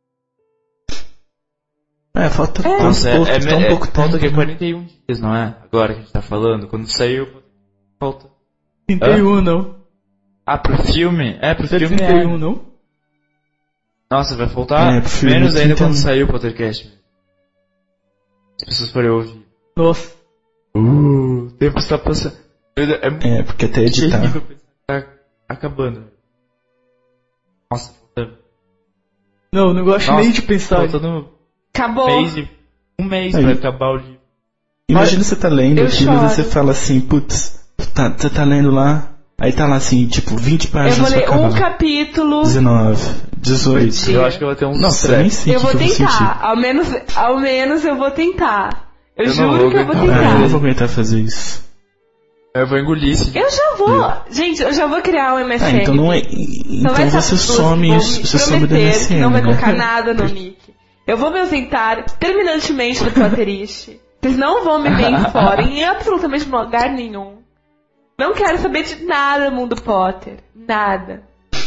É, falta É. tão Nossa, pouco, é, tão é, pouco falta tempo, que né? quarenta e um dias, não é? Agora que a gente tá falando. Quando saiu, falta trinta e um, não. Ah, pro filme? É, pro filme trinta e um, é. não? Nossa, vai faltar É, pro filme menos ainda trinta e um. quando sair o podcast. As pessoas podem ouvir. Nossa. Uh, o tempo está passando. É, É, porque até editar. terrível pensar que tá acabando. Nossa, falta... Não, não gosto Nossa, nem de pensar. faltando Acabou. um mês, e- um mês Aí. pra acabar o livro. Imagina você tá lendo Eu aquilo e choro. você fala assim, putz, tá, você tá lendo lá, aí tá lá assim, tipo, vinte Eu páginas vou pra ler acabar. um capítulo. dezenove, dezoito. Eu acho que eu vou ter um Nossa, eu nem sei Eu o que vou que eu vou tentar. sentir. Ao menos, ao menos eu vou tentar. Eu, Eu não juro vou que eu vou aguentar. Ah, eu tentar. não vou aguentar fazer isso. Eu vou engolir esse Eu já vou. Gente, eu já vou criar um M S Ah, N. então não é. Só Então vai você essas duas some, que vão você me some do prometer M S que N, não vai né? colocar nada no nick. Eu vou me ausentar terminantemente do Potterish. Vocês não vão me ver em fora, em absolutamente lugar nenhum. Não quero saber de nada, mundo Potter. Nada.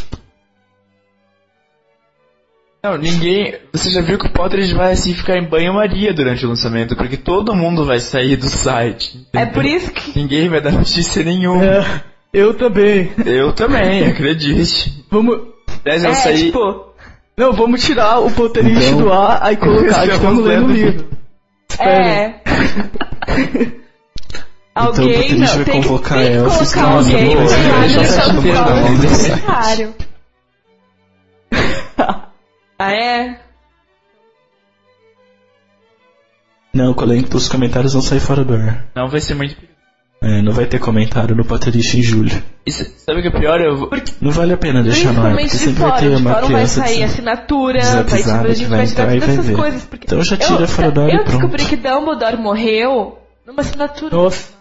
Não, ninguém. Você já viu que o Potter vai assim ficar em banho-maria durante o lançamento, porque todo mundo vai sair do site. É entendeu? por isso que... Ninguém vai dar notícia nenhuma. É, eu também. Eu também, acredite. Vamos. Aliás, eu É, saí. tipo... Não, vamos tirar o Potterish Então- do ar, aí colocar que estamos lendo o lendo. livro. É... Alguém, Então, o Potterish não, vai tem que, convocar tem que elfos, colocar nossa, alguém boa, pra ir lá eu no já São sabia Paulo da se onde sai. necessário. Ah, é? Não, Colen, os comentários vão sair fora do ar. Não vai ser muito. É, não vai ter comentário no Potterish em julho. Isso, sabe o que é pior? Eu vou. Não vale a pena deixar no ar, porque Principalmente de sempre vai fora, ter de uma fora vai criança sair des- assinatura, vai, desavisada a que gente vai vai tirar entrar e todas vai essas ver. coisas. Porque Então já tira eu, fora do ar e Eu descobri pronto. que Dumbledore morreu numa assinatura. Nossa.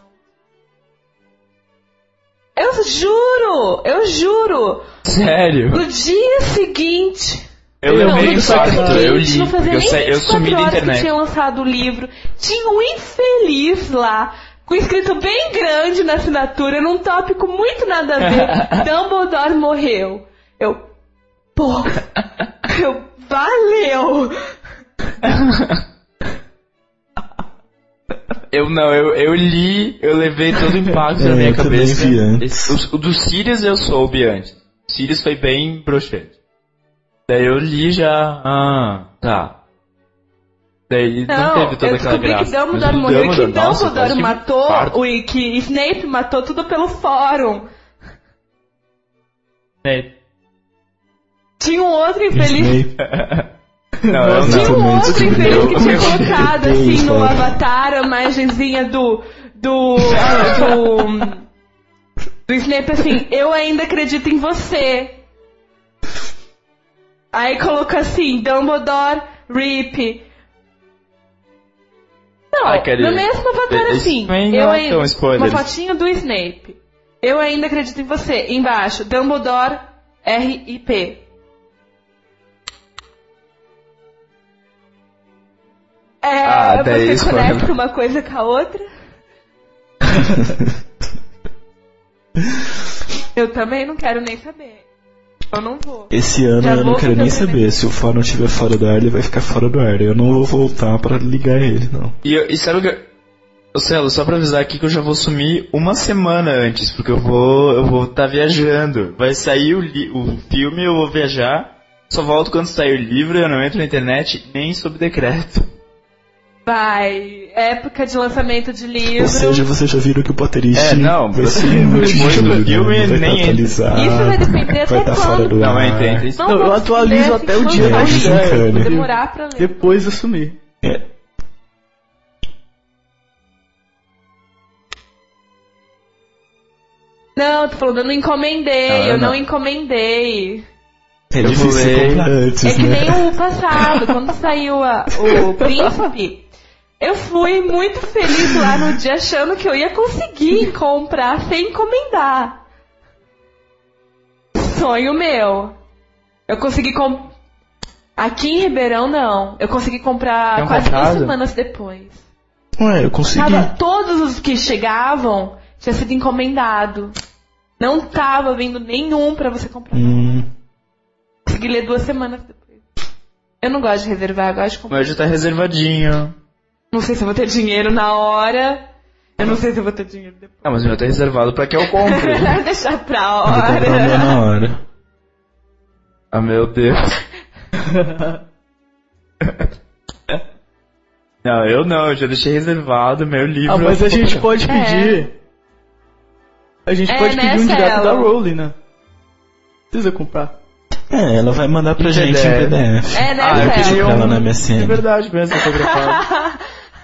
Eu juro! Eu juro! Sério? No dia seguinte. Eu não, lembrei no do dia fato, seguinte, eu li, não fazia porque eu, nem sa- eu vinte e quatro sumi da horas que internet. tinha lançado o livro. Tinha um infeliz lá, com escrito bem grande na assinatura, num tópico muito nada a ver. Dumbledore morreu. Eu. Pô. Eu. Valeu! Eu não, eu, eu li, eu levei todo o impacto É, na minha eu também cabeça. vi antes. Esse- o, o do Sirius eu soube antes. O Sirius foi bem broxante. Daí eu li já. Ah, tá. Daí não, Não, teve toda eu aquela descobri graça. que Dumbledore Mas o morreu e que Dumbledore, nossa, Dumbledore quase que matou, infarto. o, e que Snape matou tudo pelo fórum. É. Tinha um outro infeliz. Snape. Não, eu Tinha não. um outro descobri. infeliz que tinha Eu- colocado eu- assim no eu- avatar a imagenzinha do. do. ah, do. do Snape assim, eu ainda acredito em você. Aí colocou assim, Dumbledore, Rip. Não, Ai, querido, no mesmo avatar esse assim. também Eu não é ainda, tão spoiler. uma fotinha do Snape. Eu ainda acredito em você. Embaixo, Dumbledore, R I P. É, Ah, daí você spoiler. conecta uma coisa com a outra? Eu também não quero nem saber. Eu não vou. Esse ano Já eu não vou quero fazer nem o primeiro. saber. Se o fórum estiver fora do ar, ele vai ficar fora do ar. Eu não vou voltar pra ligar ele, não. E, eu- e sabe o que. eu- Ô Celo, só pra avisar aqui que eu já vou sumir uma semana antes, porque eu vou eu vou estar viajando. Vai sair o, li- o filme, eu vou viajar. Só volto quando sair o livro, eu não entro na internet nem sob decreto. Vai. Época de lançamento de livro. Ou seja, vocês já viram que o Potterish É, não, vai ser depois muito do julho, filme, né? Não vai nem estar atualizado, Isso vai depender vai até estar fora quando. do Não, ar. é, entende? Isso- Não Eu vou atualizo ler até assim o dia quando da sair. estreia. Vou demorar pra ler. Depois eu sumi. É. Não, tô falando, eu não encomendei. Não, eu eu não, não. encomendei. É Eu difícil vou você ler. comprar antes, É que né? nem o passado, quando saiu a- o Príncipe, eu fui muito feliz lá no dia achando que eu ia conseguir comprar sem encomendar. Sonho meu. Eu consegui comprar. Aqui em Ribeirão, não. Eu consegui comprar Tem um quase duas comprado? semanas depois. Ué, eu consegui. Tava, todos os que chegavam tinha sido encomendado. Não tava vindo nenhum pra você comprar. Hum, Consegui ler duas semanas depois. Eu não gosto de reservar, eu gosto de O comprar. meu já tá reservadinho. Não sei se eu vou ter dinheiro na hora. Eu não sei se eu vou ter dinheiro depois. Ah, mas o meu tá reservado pra que eu compre. Vai deixar pra Eu vou comprar o meu hora. na hora. Ah, meu Deus. Não, eu não, eu já deixei reservado meu livro. Ah, mas eu a vou gente comprar. pode pedir. A gente É, pode né, pedir um direto Celo? da Rowling, né? Precisa comprar. É, ela vai mandar pra Em gente em P D F. É, né, Ah, eu Celo? queria Pra ela um... na M S N. De verdade mesmo, autografado.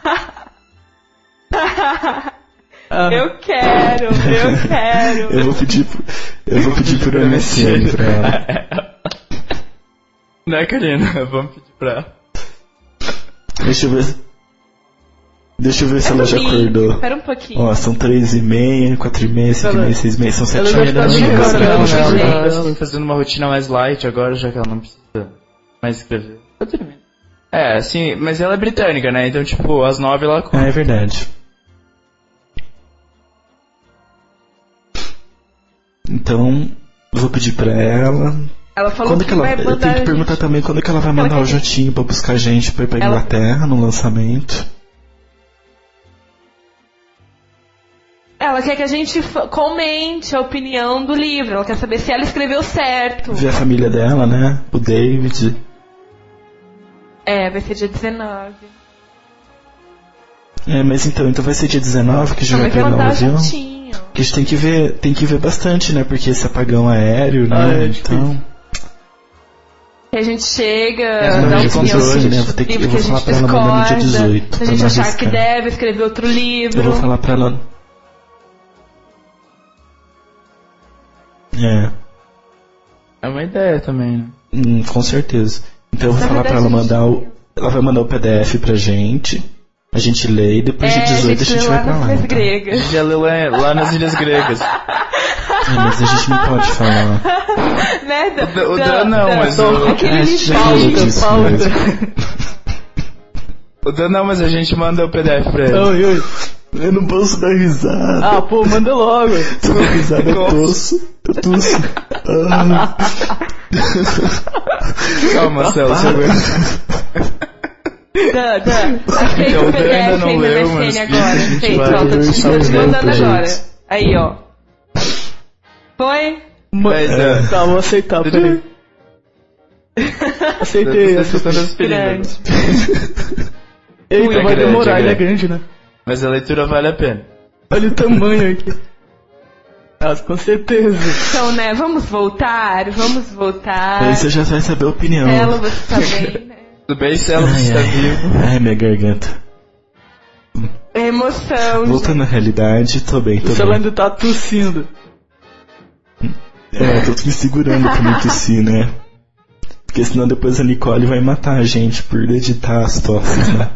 Ah, Eu quero, eu quero. Eu vou pedir, pro- eu vou pedir por M S N pra ela. Né, Karina? Vamos pedir pra ela. Deixa eu ver. Deixa eu ver se É ela já domingo. acordou. Espera um pouquinho. Ó, são três e meia, quatro e meia, cinco e meia, seis e meia, são sete e ela meia já da tá manhã. brincando, sabe? né? Não, Ela não, já- ela tá fazendo uma rotina mais light agora, já que ela não precisa mais escrever. Tá tudo bem. É, assim, mas ela é britânica, né? Então, tipo, às nove ela Ah, compra. é verdade. Então, eu vou pedir pra ela. Ela falou Quando que, que ela. vai Eu mandar tenho que a perguntar gente. também quando que ela vai mandar Ela o quer- jatinho pra buscar a gente pra ir pra Ela- Inglaterra no lançamento. Ela quer que a gente f- comente a opinião do livro. Ela quer saber se ela escreveu certo. Ver a família dela, né? O David. É, vai ser dia dezenove. É, mas então, então vai ser dia dezenove que já Ela vai vai pegar o mandar o avião. jatinho. Que a gente tem que ver, tem que ver bastante, né? Porque esse apagão aéreo, né? Ah, é então. Que a gente chega, É, dá não, opinião eu sobre controle, o né? Vou ter que- livro eu que a vou falar gente pra ela mandar no dia discorda. dezoito, Se a pra gente não achar arriscar. que deve escrever outro livro. Eu vou falar pra ela. É, É uma ideia também, né? hum, com certeza. Então eu vou Na falar pra verdade, ela a gente- mandar o. Ela vai mandar o P D F pra gente. A gente lê e depois É, de dezoito a gente lê vai lá pra nas lá. Ilhas Então. A Gregas. gente já leu lá, lá nas Ilhas Gregas. É, mas a gente não pode falar. Né, Dan? O Dan, Dan não, Dan, mas Dan, o- aquele É, livro. já falou Pauta, disso pauta. mesmo. O Dan não, mas a gente manda o P D F pra ele. Oi, oi. Eu não posso dar risada. Ah, pô, manda logo. Se eu dar risada, eu tosso. Eu tosso. Ah. Calma, Marcelo, você aguenta. Dan, Dan, aceita Então, o o Dan P D ainda F não aí no leu, M mas S N a agora. gente Aceita, vai- pronto, eu tô estou te mandando dando pra agora. gente. Aí, ó. Foi? Ma- Aí, Dan. Tá, vou aceitar, peraí. Aceitei, Você aceitei. escutando as Grande. Eita, É vai grande, demorar, é ele é grande. grande, né? Mas a leitura vale a pena. Olha o tamanho aqui. Ah, com certeza. Então, né, vamos voltar, vamos voltar. Aí você já vai saber a opinião. Ela, você tá bem, né? Tudo bem, Celo, Ai, você tá ai. vivo. Ai, minha garganta. É emoção, Voltando à realidade, tô bem, tô O Celo bem. ainda tá tossindo. É, tô me segurando pra não tossir, né? Porque senão depois a Nicole vai matar a gente por editar as tosses, né?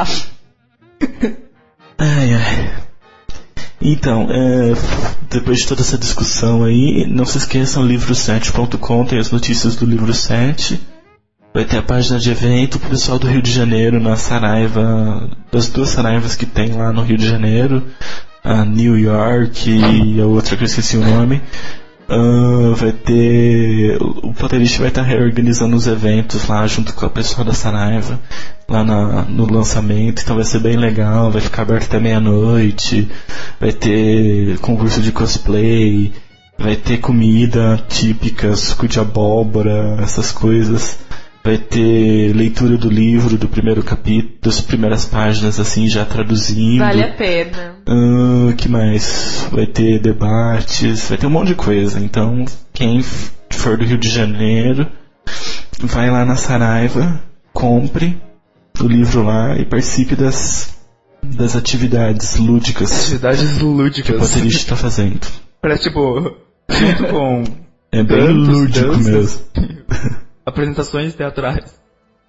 Ai, ai. Então, é, depois de toda essa discussão aí, não se esqueçam, livro sete ponto com, tem as notícias do livro sete. Vai ter a página de evento pro pessoal do Rio de Janeiro, na Saraiva, das duas Saraivas que tem lá no Rio de Janeiro, a New York e a outra que eu esqueci o nome. Ah, vai ter. O Potterist vai estar reorganizando os eventos lá junto com o pessoal da Saraiva, lá na, no lançamento, então vai ser bem legal, vai ficar aberto até meia-noite, vai ter concurso de cosplay, vai ter comida típica, suco de abóbora, essas coisas. Vai ter leitura do livro, do primeiro capítulo, das primeiras páginas, assim, já traduzindo. vale a pena. O que mais? Vai ter debates, vai ter um monte de coisa. Então, quem f- for do Rio de Janeiro, vai lá na Saraiva, compre o livro lá e participe das, das atividades lúdicas Atividades que o lúdicas. Potterist está fazendo. Parece tipo, junto com É bem Cantos, lúdico danças. mesmo. apresentações teatrais.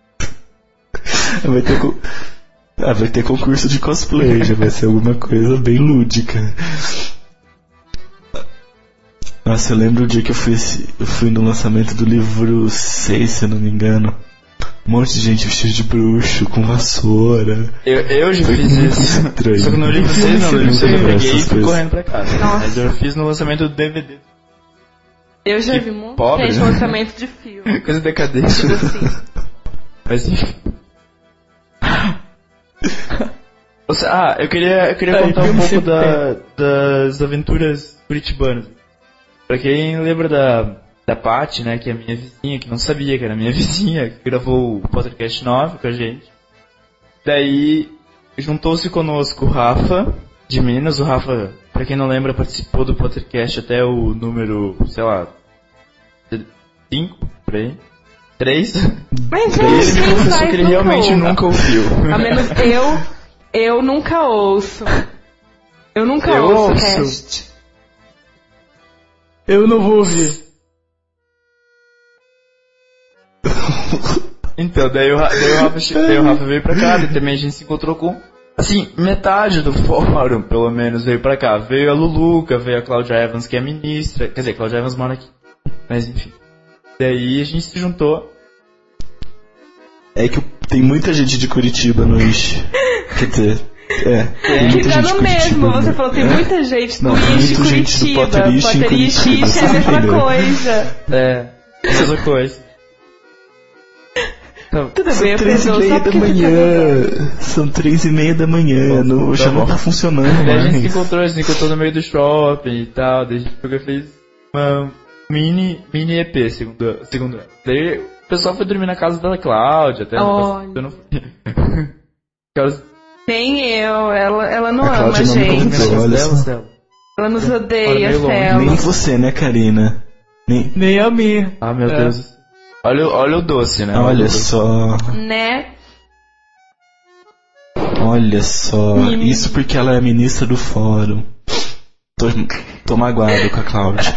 Vai ter, co- ah, vai ter concurso de cosplay, já vai ser alguma coisa bem lúdica. Nossa, eu lembro o dia que eu fui, esse- eu fui no lançamento do livro seis, se eu não me engano. Um monte de gente vestida de bruxo, com vassoura. Eu, eu já Foi fiz muito isso. estranho. Só que no livro Você seis não, no livro não seis eu lembra peguei e essas fui coisas? correndo pra casa. Nossa. Mas eu fiz no lançamento do D V D. Eu já Que vi muito pobre, gente né? lançamento de filme. Coisa decadente. Tipo assim. Mas enfim. Você- ah, eu queria, eu queria Aí, contar um filme pouco sempre da, das aventuras curitibanas. Pra quem lembra da, da Paty, né, que é a minha vizinha, que não sabia que era minha vizinha, que gravou o podcast nove com a gente. Daí, juntou-se conosco o Rafa, de Minas. O Rafa, pra quem não lembra, participou do podcast até o número, sei lá, cinco, por aí. três. Mas E ele me gente, confessou faz que ele nunca realmente ouve. nunca ouviu. Ao menos eu, eu nunca ouço. Eu nunca Eu ouço ouço. cast. Eu não vou ouvir. Então, daí o, Ra- daí o, Rafa, che- daí o Rafa veio pra cá, daí também a gente se encontrou com... Assim, metade do fórum, pelo menos, veio pra cá. Veio a Luluca, veio a Cláudia Evans, que é ministra. Quer dizer, a Cláudia Evans mora aqui. Mas enfim. Daí a gente se juntou. É que tem muita gente de Curitiba no Ish. Quer dizer, é. Tem muita Fica gente de no Curitiba, mesmo, você né? falou, tem É. muita gente do Não, tem Ish muita gente do Curitiba. Potter Ish em Potter Ish Curitiba, Ish é a você mesma entendeu? coisa. É, mesma coisa. Então, Tudo São bem, eu três e perdoo, meia só da porque você tá manhã. São três e meia da manhã. Bom, no- tá já não bom. tá funcionando daí a gente se mais. encontrou, a gente se encontrou no meio do shopping e tal. Daí a gente pegou e fez uma mini, mini E P, segundo, segundo ela. Daí o pessoal foi dormir na casa da Cláudia, até. Olha. Eu não fui. Aquelas- Nem eu, ela, ela não A ama a Cláudia não me gente. convidou. Olha Céu, só. céu. Ela nos Olha, odeia, meio longe. Céu. Nem você, né, Karina? Nem... Nem a minha. Ah, meu É. Deus. do céu. Olha, o- olha o doce, né? o Olha doce. só. Né? Olha só. Isso porque ela é ministra do fórum. Tô, tô magoado com a Cláudia.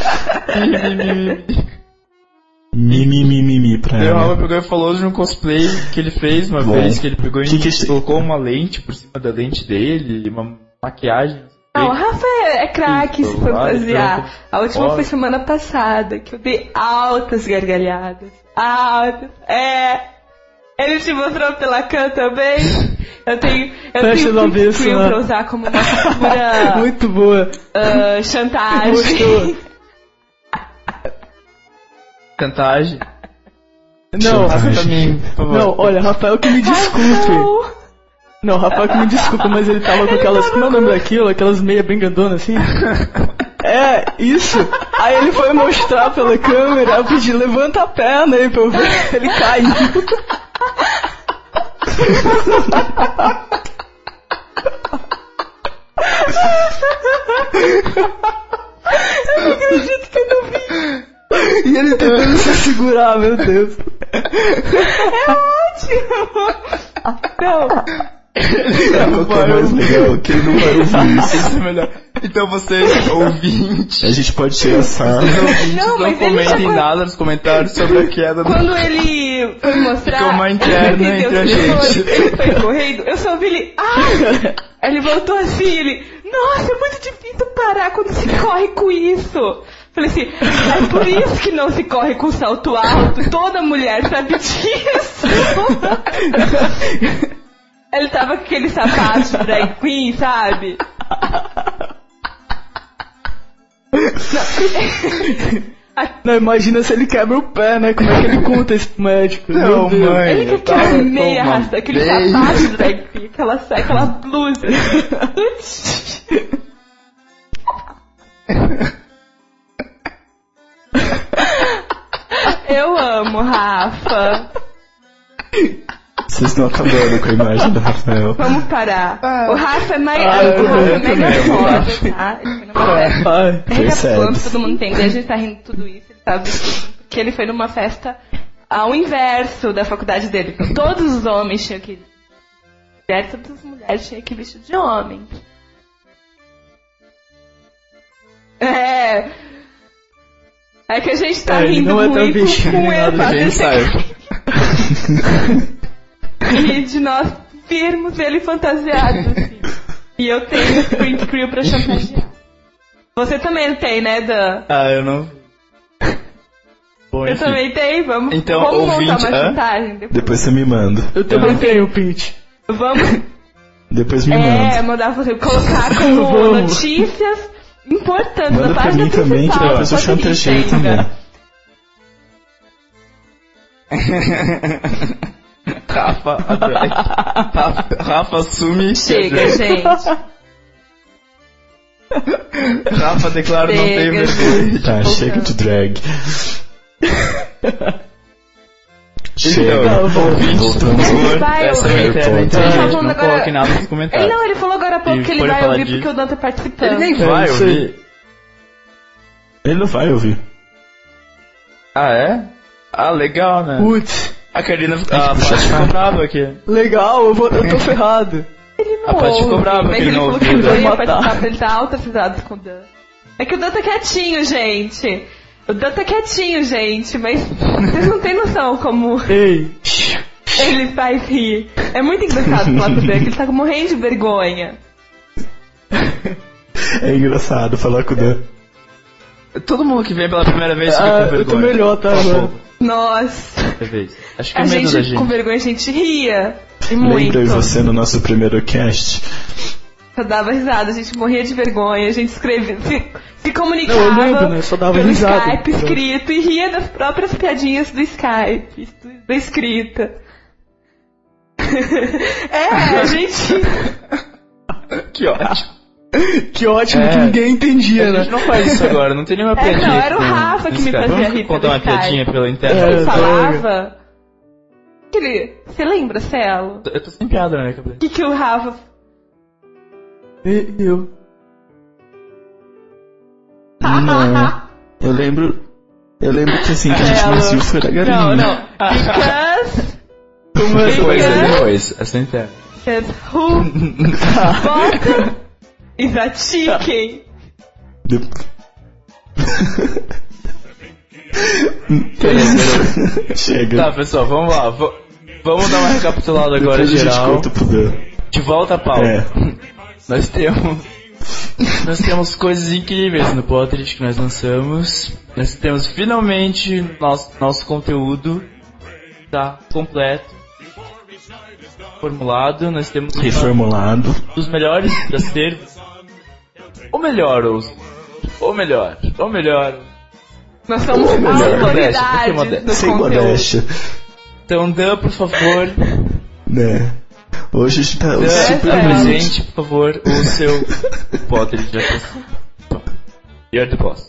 Mimimimimi pra Daí o Rafa ela. pegou e falou de um cosplay que ele fez uma Bom. vez, que ele pegou e Que que esse- colocou uma lente por cima da lente dele, uma maquiagem. Não, o Rafa é, é craque se Isso, vale, fantasiar. pronto. A última Olha. foi semana passada, que eu dei altas gargalhadas. Altas. É. Ele te mostrou pela Khan também? Eu tenho. Eu Fecha tenho do print avesso screen lá. pra usar como uma figura Muito boa. ah, chantagem. Gostou. Cantagem. Não, Passa pra mim, por favor. não, olha, Rafael que me desculpe. Não. Não, Rafael que me desculpe, mas ele tava com aquelas, como é o nome daquilo? Aquelas meia bem grandonas assim. É, isso. Aí ele foi mostrar pela câmera, eu pedi, levanta a perna aí pra eu ver. Ele caiu. E ele tentando se segurar, meu Deus. Não. O que é mais legal que ele não vai ouvir isso. Isso é melhor. Então vocês, ouvintes, A gente pode tirar sarro. ouvintes Não, não, mas ele comentem já- nada nos comentários sobre a queda do... Quando ele foi mostrar. Ficou uma interna ele entre a entendeu, gente. Ele foi correndo, eu só ouvi ele. Ai! Aí ele voltou assim, ele. Nossa, é muito difícil parar quando se corre com isso. Falei assim, é por isso que não se corre com salto alto. Toda mulher sabe disso. Ele tava com aquele sapato de drag queen, sabe? Não, imagina se ele quebra o pé, né? Como é que ele conta isso pro médico? Não, Meu Deus. mãe. Ele eu com aquela tava meia com uma rasta, aquele meia. sapato de drag queen, aquela, aquela blusa. Eu amo, Rafa. Vocês estão acabando com a imagem do Rafael. Vamos parar. O Rafa é, mais, Ah, eu o Rafa é também, mega também. foda, tá? Ele foi numa festa. Ai, Recapitulando, Percebe. todo mundo entender, a gente tá rindo de tudo isso. Ele tá vestido, porque ele foi numa festa ao inverso da faculdade dele. Então, todos os homens tinham que mulher, todas as mulheres tinham que vestir de homem. É. É que a gente tá É, ele rindo não é tão muito vestido com nem nada, ele. A gente sabe. E de nós virmos ele fantasiado, assim. E eu tenho esse print crew pra chantagear. Você também tem, né, Dan? Ah, eu não... Bom, Eu enfim. também tenho, vamos, Então, vamos montar ouvinte, uma hã? chantagem. Depois. Depois você me manda. eu também tenho o print. Vamos Depois me é, manda. mandar você colocar como Vamos. notícias importantes Manda na pra página mim também, que principal, depois eu pode ir, chantageio Senga. também. Rafa, a drag. Rafa, Rafa assume. Chega, gente. Rafa declara não ter vergonha. Tá, chega de drag. Chega. Então, Voltamos. por Vai, essa eu- é a interna, Ele então tá a gente falando não agora- coloque nada nos Ele comentários. não, ele falou agora há pouco Se que ele for vai falar ouvir disso- porque o Dan tá participando. Ele nem É, vai eu sei. ouvir. Ele não vai ouvir. Ah, é? Ah, legal, né? Putz, A Karina, a Paty ficou brava aqui. legal, eu, vou, eu tô ferrado. Ele não A Paty ficou ouve, brava mas que ele ele não falou que ouviu, ele não né? ia Matar. participar porque ele tá altas risadas com o Dan. É que o Dan tá quietinho, gente. O Dan tá quietinho, gente, mas vocês não têm noção como Ei, ele faz rir. É muito engraçado falar com o Dan, que ele tá morrendo de vergonha. É engraçado falar com o Dan. Todo mundo que vem pela primeira vez fica ah, com eu tô vergonha. melhor, tá, Só um agora. pouco, Nossa, outra vez. Acho que é a medo gente, da gente. com vergonha a gente ria. E muito. Lembra eu e você no nosso primeiro cast? Só dava risada, a gente morria de vergonha, a gente escrevia, se, se comunicava Não, eu lembro, né? Só dava pelo risada. Skype escrito e ria das próprias piadinhas do Skype, do- da escrita. É, a gente... Que ótimo. Que ótimo É. que ninguém entendia, A né? gente não faz isso agora, não tem nenhuma É, piadinha. não, era o no- Rafa no que me Skype. fazia Vamos rir contar pelo uma Skype. piadinha pela Ele internet. É, falava... Que ele, você lembra, Celo? Eu tô sem piada na minha cabeça. O que, que o Rafa... E eu. Não. Eu lembro. Eu lembro que assim que a gente Ela- nasceu foi da galinha. Não, não. Because... Como é essa? Depois, Fica- depois, essa é interna. Because who bought is a chicken. De- Chega. Tá, pessoal, vamos lá. v- Vamos dar uma recapitulada agora Depois a gente geral. conta pro Dan. De volta a pauta. É. Nós temos. Nós temos coisas incríveis no Pottery que nós lançamos. Nós temos finalmente nosso, nosso conteúdo tá completo, formulado. Nós temos uma Reformulado. dos melhores acervos. Ou melhor, ou, ou melhor, ou melhor. Nós somos Ou melhor, modéstia, autoridades modéstia. do Sem conteúdo. modéstia. Então, Dan, por favor, Né? Hoje a gente tá Dan, super é. humilde. presente, por favor, o seu Pottery de atuação. You're the boss.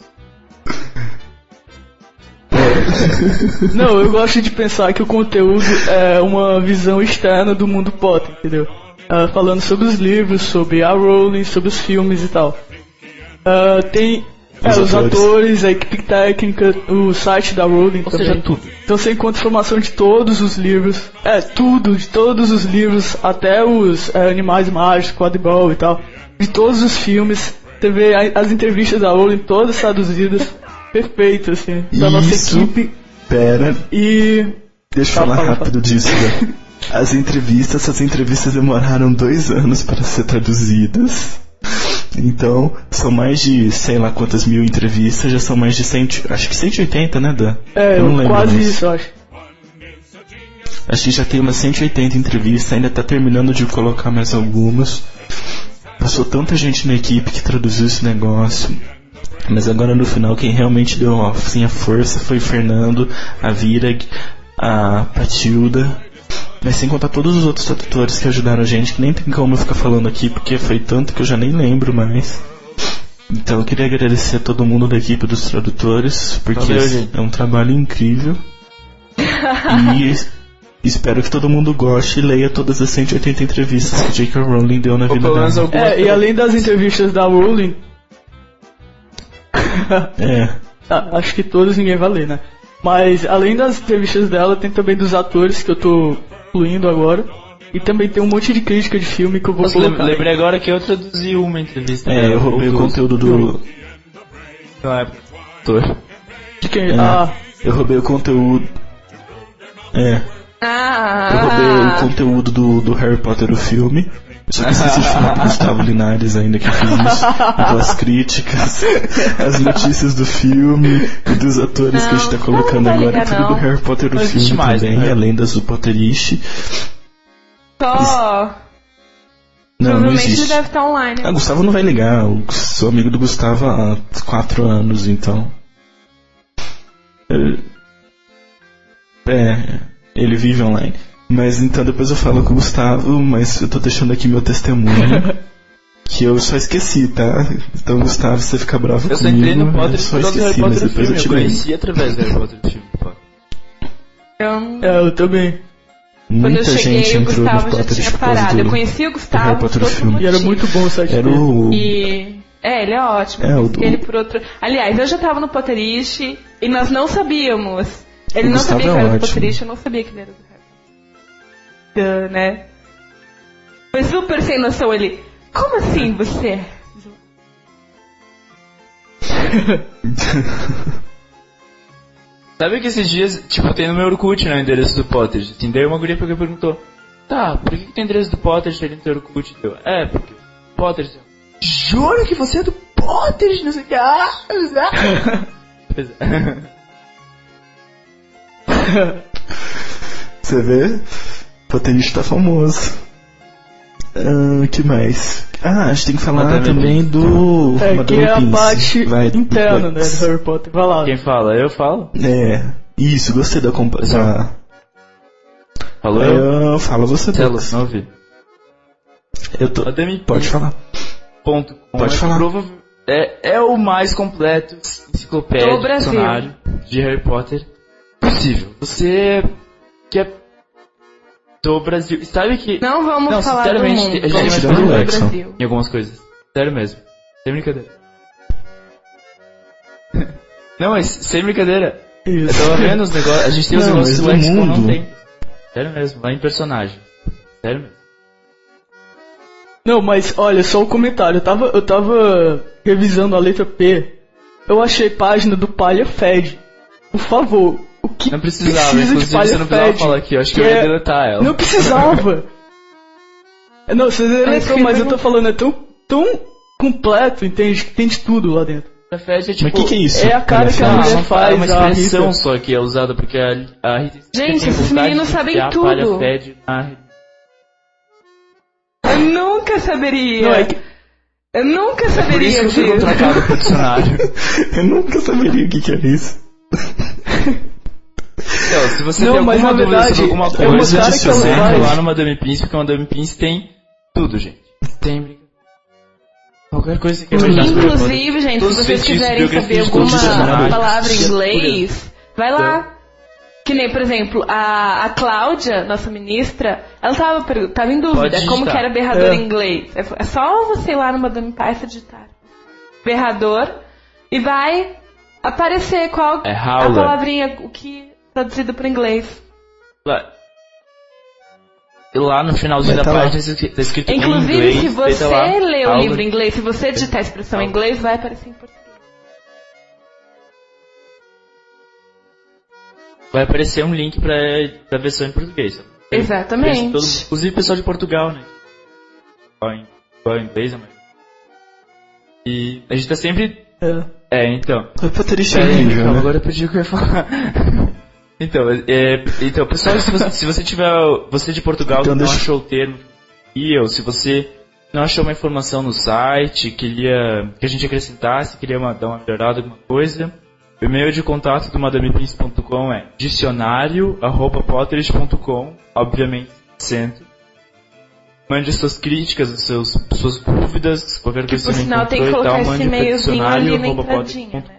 Não, eu gosto de pensar que o conteúdo é uma visão externa do mundo Potter, entendeu? Ah, falando sobre os livros, sobre a Rowling, sobre os filmes e tal. Ah, tem é, Os os, atores. atores. a equipe técnica, o site da Rowling Ou também. seja, tudo. Então você encontra informação de todos os livros, é, tudo, de todos os livros, até os é, Animais Mágicos, Quadribol e tal, de todos os filmes. Você vê a- as entrevistas da Rowling todas traduzidas, perfeito, assim, da nossa Isso. equipe. Pera, E deixa eu Tá, falar fala, rápido disso. Dan. As entrevistas, essas entrevistas demoraram dois anos para ser traduzidas. Então, são mais de, sei lá quantas mil entrevistas, já são mais de cem, acho que cento e oitenta, né, Dan? é, Eu não lembro quase mais. isso, eu acho. A gente já tem umas cento e oitenta entrevistas, ainda tá terminando de colocar mais algumas. Passou tanta gente na equipe que traduziu esse negócio. Mas agora no final quem realmente deu assim, a força foi o Fernando, a Virag, a Patilda. Mas sem contar todos os outros tradutores que ajudaram a gente, que nem tem como eu ficar falando aqui, porque foi tanto que eu já nem lembro mais. Então eu queria agradecer a todo mundo da equipe dos tradutores, porque Valeu, gente. é um trabalho incrível. E espero que todo mundo goste e leia todas as cento e oitenta entrevistas que J K. Rowling deu na Ou vida pelo menos dela. algumas. É, e além das entrevistas da Rowling, É, ah, acho que todas ninguém vai ler, né? Mas além das entrevistas dela, tem também dos atores que eu tô incluindo agora. E também tem um monte de crítica de filme que eu vou Nossa, lem- colocar. lembrei agora que eu traduzi uma entrevista. é, dela, eu roubei ou o duas. conteúdo do. Na época. Ator. De quem? É, Ah, eu roubei o conteúdo. É, eu roubei o Ah, conteúdo do, do Harry Potter, o filme. Eu só que esqueci de falar pro Gustavo Linares ainda que eu fiz isso. Então as críticas, as notícias do filme e dos atores Não, que a gente tá não colocando vai agora, ligar, tudo não. do Harry Potter, o Não existe filme mais, também, né? além das do Potterish. só. Não, não Provavelmente ele existe. deve estar online. Ah, Gustavo não vai ligar. Eu sou amigo do Gustavo há quatro anos, então. É, é, ele vive online. Mas então depois eu falo com o Gustavo, mas eu tô deixando aqui meu testemunho. Que eu só esqueci, tá? Então, Gustavo, você fica bravo eu comigo. Eu só entrei no Potter eu só do esqueci, Harry Potter mas depois filme. eu te Eu conheci através do Harry Potter do filme. Eu... É, eu também. Quando Muita eu cheguei, gente o entrou Gustavo no já Potter tinha por causa parado. do, Eu conheci o do Harry Gustavo por Potter outro filme. motivo. E era muito bom o site Era dele. o... E... É, ele é ótimo. É, o Conheci ele por outro... Aliás, eu já tava no Potterish e nós não sabíamos. Ele O não Gustavo sabia que é eu era do ótimo. Potterish, eu não sabia que ele era do Harry Potter. Né? Foi super sem noção ele. Como assim você é? Sabe que esses dias, tipo, tem no meu Orkut, né, o endereço do Potter. Assim, daí uma guria que perguntou, tá, por que, que tem o endereço do Potter ali no teu Orkut? Deu, é, porque o Potter... Juro que você é do Potter, não sei o que. Ah, ah. Pois é. Você vê? O Potterista tá famoso. O uh, que mais? Ah, a gente tem que falar Madame também Pince. do... É, Madame que é a Pince. parte Vai, interna, né, vai. do Harry Potter. Vai lá. Quem fala? Eu falo? É, isso, gostei da comparação. Falou eu? Eu falo você, Celo, Douglas. não ouvi. Eu tô... Madame Pode Pince. falar. Ponto com Pode é falar. prova- É, é o mais completo enciclopédia, Do Brasil. dicionário de Harry Potter possível. Você que é do Brasil. Sabe que... Não vamos Não, falar do sinceramente, mundo. a gente Vamos vai falar tirando do o Lexon. Brasil. Em algumas coisas. Sério mesmo. Sem brincadeira. Não, mas sem brincadeira. Eu Isso. tava vendo os negócios. A gente tem os Não, negócios mas do do Lexicon, não mundo. tem. Sério mesmo, lá em personagem. Sério mesmo. Não, mas olha, só o comentário. Eu tava, eu tava revisando a letra P. Eu achei página do Palha Fed. Por favor, o que Não precisava, precisa de inclusive Palha você não precisava Fed? falar aqui. Eu acho que, Que eu ia é- deletar ela. Não precisava. Não, você deletou, mas eu tô falando, é tão, tão completo, entende? Que tem de tudo lá dentro. A Fed é tipo... Mas o que, que é isso? É a cara que a Não, mulher não faz, é uma a expressão Rita. só que é usada porque a, a Rita Gente, tem esses vontade meninos de sabem enfiar a tudo. palha Fed na... Eu nunca saberia. Não, é que, Eu nunca Por isso saberia que eu fui disso. contratado pro dicionário. Eu nunca saberia o que, que é isso. Então, se você Não, tem mas alguma na dúvida verdade, sobre alguma é uma coisa, cara que você ela entra faz. lá no Madame Pince, porque a Madame Pince tem tudo, gente. Tem brincadeira. Qualquer coisa que é verdade. Inclusive, gente, se Todos os vocês feitiços, quiserem saber biografias, alguma dicionários, palavra em isso é inglês, vai lá. Que nem, por exemplo, a, a Cláudia, nossa ministra, ela tava, pergu- tava em dúvida Pode como digitar. que era berrador É. em inglês. É, é só você ir lá no Madame Pince digitar berrador e vai aparecer qual É a howler. palavrinha, o que traduzido para inglês. Lá, e lá no finalzinho Vai da tá lá. página tá escrito em Inclusive, inglês. se daí você tá lá, ler o howler. livro em inglês, se você digitar a expressão em inglês, vai aparecer em português. Vai aparecer um link pra, pra versão em português. Exatamente. Todo, inclusive o pessoal de Portugal, né? Igual em, igual em inglês, mas... E a gente tá sempre... é. É, então... O Potterista é É, incrível, calma, né? agora eu perdi o que eu ia falar. então, é, então, pessoal, se você, se você tiver... Você de Portugal Então que não deixa- achou o termo... E ou se você não achou uma informação no site, queria que a gente acrescentasse, queria uma, dar uma melhorada, alguma coisa... O e-mail de contato do madame pince ponto com é dicionário arroba potterish ponto com, obviamente, acento. Mande suas críticas, os seus, suas dúvidas, qualquer Que coisa por que você sinal não tem que encontrou e colocar tal, esse mande para e-mailzinho ali na dicionário arroba entradinha, potterish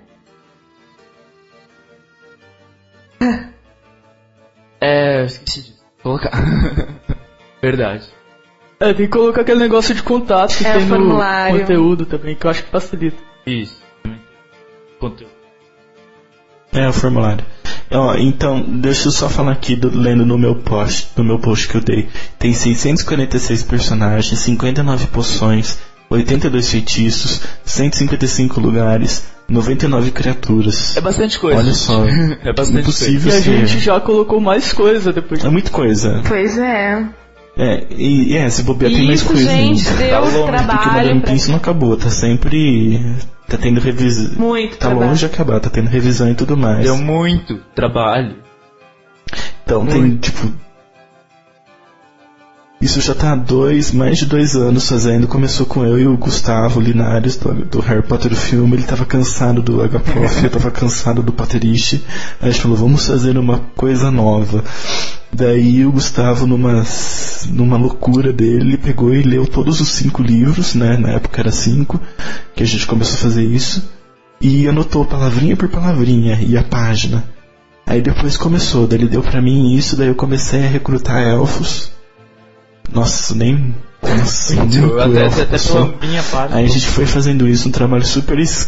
ponto com. né? É, eu esqueci disso. Vou colocar. Verdade. É, tem que colocar aquele negócio de contato que É, tem o no formulário. conteúdo também, que eu acho que facilita. Isso. Conteúdo. É, o formulário. Ó, então, deixa eu só falar aqui, do, lendo no meu post, no meu post que eu dei. Tem seiscentos e quarenta e seis personagens, cinquenta e nove poções, oitenta e dois feitiços, cento e cinquenta e cinco lugares, noventa e nove criaturas. É bastante coisa. Olha só. É bastante Impossível E a ser. gente já colocou mais coisa depois. É muita coisa. Pois é. É, e é, se bobear tem mais Isso, coisa gente, ainda. deu Tá longe, Porque o trabalho Madame pra Pince não acabou, tá sempre... Tá tendo revisão. muito Tá trabalho. longe de acabar, tá tendo revisão e tudo mais. Deu muito trabalho. Então tem, tipo... Isso já tá há dois, mais de dois anos fazendo. Começou com eu e o Gustavo Linares do, do Harry Potter do filme. Ele tava cansado do H P O F, eu tava cansado do Potterish. Aí a gente falou, vamos fazer uma coisa nova. Daí o Gustavo, numa, numa loucura dele, pegou e leu todos os cinco livros, né? Na época era cinco, que a gente começou a fazer isso. E anotou palavrinha por palavrinha e a página. Aí depois começou, daí ele deu pra mim isso, daí eu comecei a recrutar elfos. Nossa, nem... Nossa, muito Eu até, elfo, até só. pela minha parte. Aí a gente foi fazendo isso, um trabalho super... Es...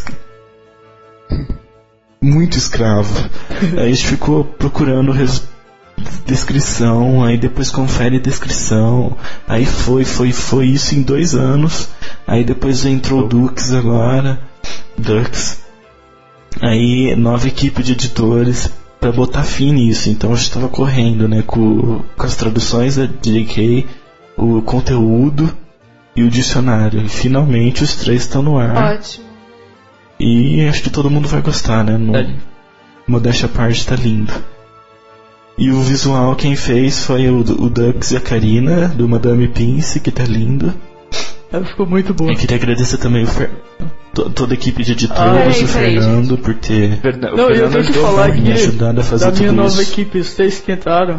muito escravo. Aí a gente ficou procurando res... descrição, aí depois confere descrição. Aí foi, foi, foi isso em dois anos. Aí depois entrou o Dux agora. Dux. Aí nova equipe de editores pra botar fim nisso. Então a gente tava correndo, né, com, com as traduções da J K, o conteúdo e o dicionário. E finalmente os três estão no ar. Ótimo. E acho que todo mundo vai gostar, né? No, modéstia à parte, tá lindo. E o visual quem fez foi o, o Dux e a Karina, do Madame Pince, que tá lindo. Ela ficou muito boa. Eu queria agradecer também o Fer... toda a equipe de editores, Ah, peraí, o peraí, Fernando, gente. por ter Fernan- o Não, eu Fernando tenho que ajudou falar muito. me aqui ajudado a fazer da tudo minha nova isso. equipe, os seis que entraram.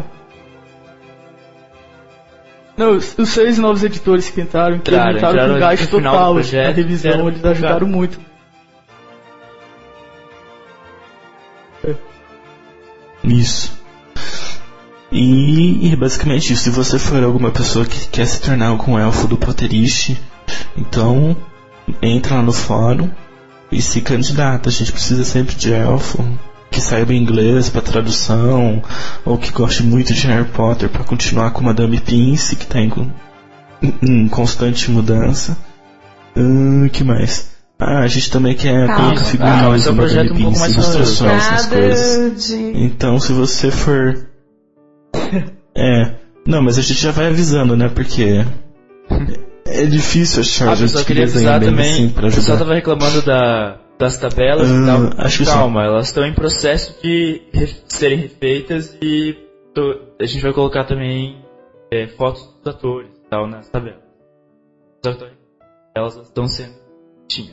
Não, os, os seis novos editores que entraram, que Entraram, entraram entraram com gás no final do total na projeto, revisão, fizeram eles ajudaram focar. muito. Isso. E, e basicamente isso. Se você for alguma pessoa que quer se tornar algum elfo do Potterish, então entra lá no fórum e se candidata. A gente precisa sempre de elfo que saiba inglês para tradução, ou que goste muito de Harry Potter para continuar com Madame Pince, que está em, em constante mudança. O uh, que mais? Ah, a gente também quer Calma. colocar Ah, figurinhas esse é um do Madame projeto um pouco Pince, mais ilustrações, essas Nada coisas. de... Então, se você for... É... Não, mas a gente já vai avisando, né? Porque... É difícil achar Ah, gente pessoal, que queria desenha avisar bem também. assim pra O pessoal ajudar. tava reclamando da, das tabelas Ah, e tal. acho que Calma, elas estão em processo de re- serem refeitas e tô- a gente vai colocar também é, fotos dos atores e tal nas tabelas. Só que elas estão sendo tinhas.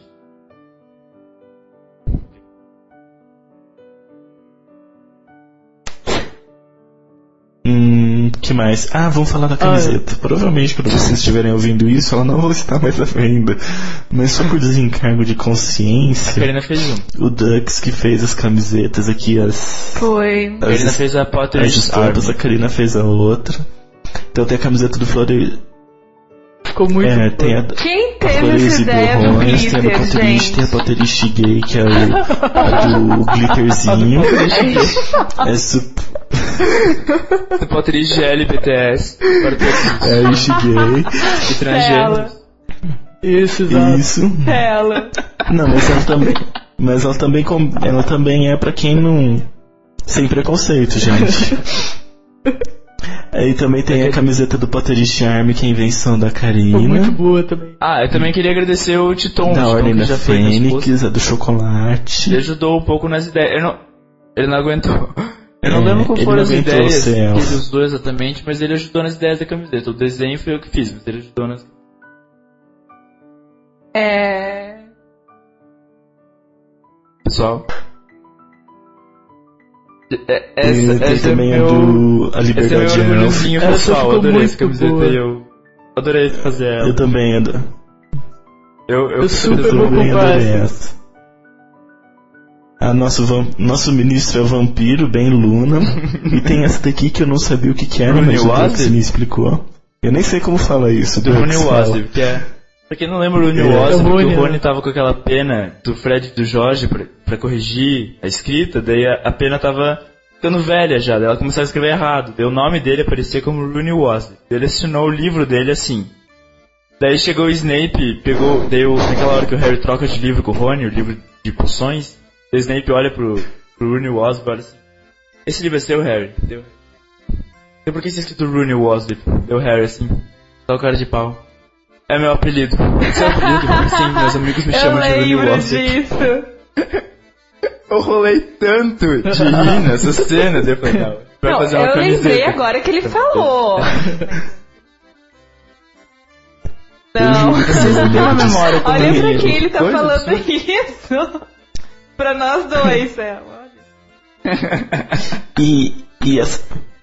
Hum, que mais? Ah, vamos falar da camiseta. Provavelmente quando vocês estiverem ouvindo isso, ela não vai estar mais à venda. Mas só por desencargo de A consciência, Karina fez um. o Dux que fez as camisetas aqui, as... Foi. A Karina as, fez a Potter as estampas, a Karina fez a outra. Então tem a camiseta do Flore... Ficou muito É, boa. tem a... Quem teve Flores essa e ideia do borrões, tem a do glitter, Potterish, gente? tem a Potterish Gay, que é o, a do glitterzinho. É super... do Potter G L B T S para todos É Ishi Gay. os estrangeiros. Isso, exato. Isso. Ela. Não, mas ela também... Mas ela também, com- ela também é pra quem não... Sem preconceito, gente. Aí também tem a camiseta do Potterish Army, que é a invenção da Ficou muito Karina. boa também. Ah, eu também queria agradecer o Titon, o Da Titon Ordem que da já foi minha esposa. Fênix, a do chocolate. Ele ajudou um pouco nas ideias. Eu não, ele não aguentou. Eu não É, lembro qual ele foram não as aguentou ideias ser que elfo. ele usou exatamente, mas ele ajudou nas ideias da camiseta. O desenho foi eu que fiz, mas ele ajudou nas... É... Pessoal. É- E Essa, tem essa é também meu... a do A Esse é meu Liberdade Elfa. orgulhozinho Essa pessoal. ficou Eu adorei muito essa camiseta boa. e eu adorei fazer ela. Eu também adoro. Eu, eu, Eu super Eu vou também comprar adorei essa. essa. A nosso, vam- nosso ministro é o vampiro, bem Luna. E tem essa daqui que eu não sabia o que que era, Rooney mas o Dux Wasp? me explicou. Eu nem sei como fala isso. do Dux, Rony fala. Wasp, que é... Pra quem não lembra o Rony É, Wasp, é o que Rony, o né? Rony tava com aquela pena do Fred e do Jorge pra, pra corrigir a escrita, daí a, a pena tava ficando velha já, daí ela começou a escrever errado, daí o nome dele aparecia como Rony Wasp, daí ele assinou o livro dele assim. Daí chegou o Snape, pegou, daí o, naquela hora que o Harry troca de livro com o Rony, o livro de poções, o Snape olha pro, pro Rony Wasp e olha assim, esse livro é seu, Harry? Deu. Então por que você escrito Rony Wasp? Deu Harry assim, só o cara de pau. É meu apelido. Esse é o apelido? Sim, meus amigos me Eu chamam de Rony lembro Wasp. disso. Eu rolei tanto de rir nessa cena, daí eu falei, não, vai Não, fazer uma eu camiseta. lembrei agora que ele falou. Não. Vocês não têm uma memória como Olha pra ele. quem ele tá Coisa falando absurda. isso. Pra nós dois, Céu. E, e essa...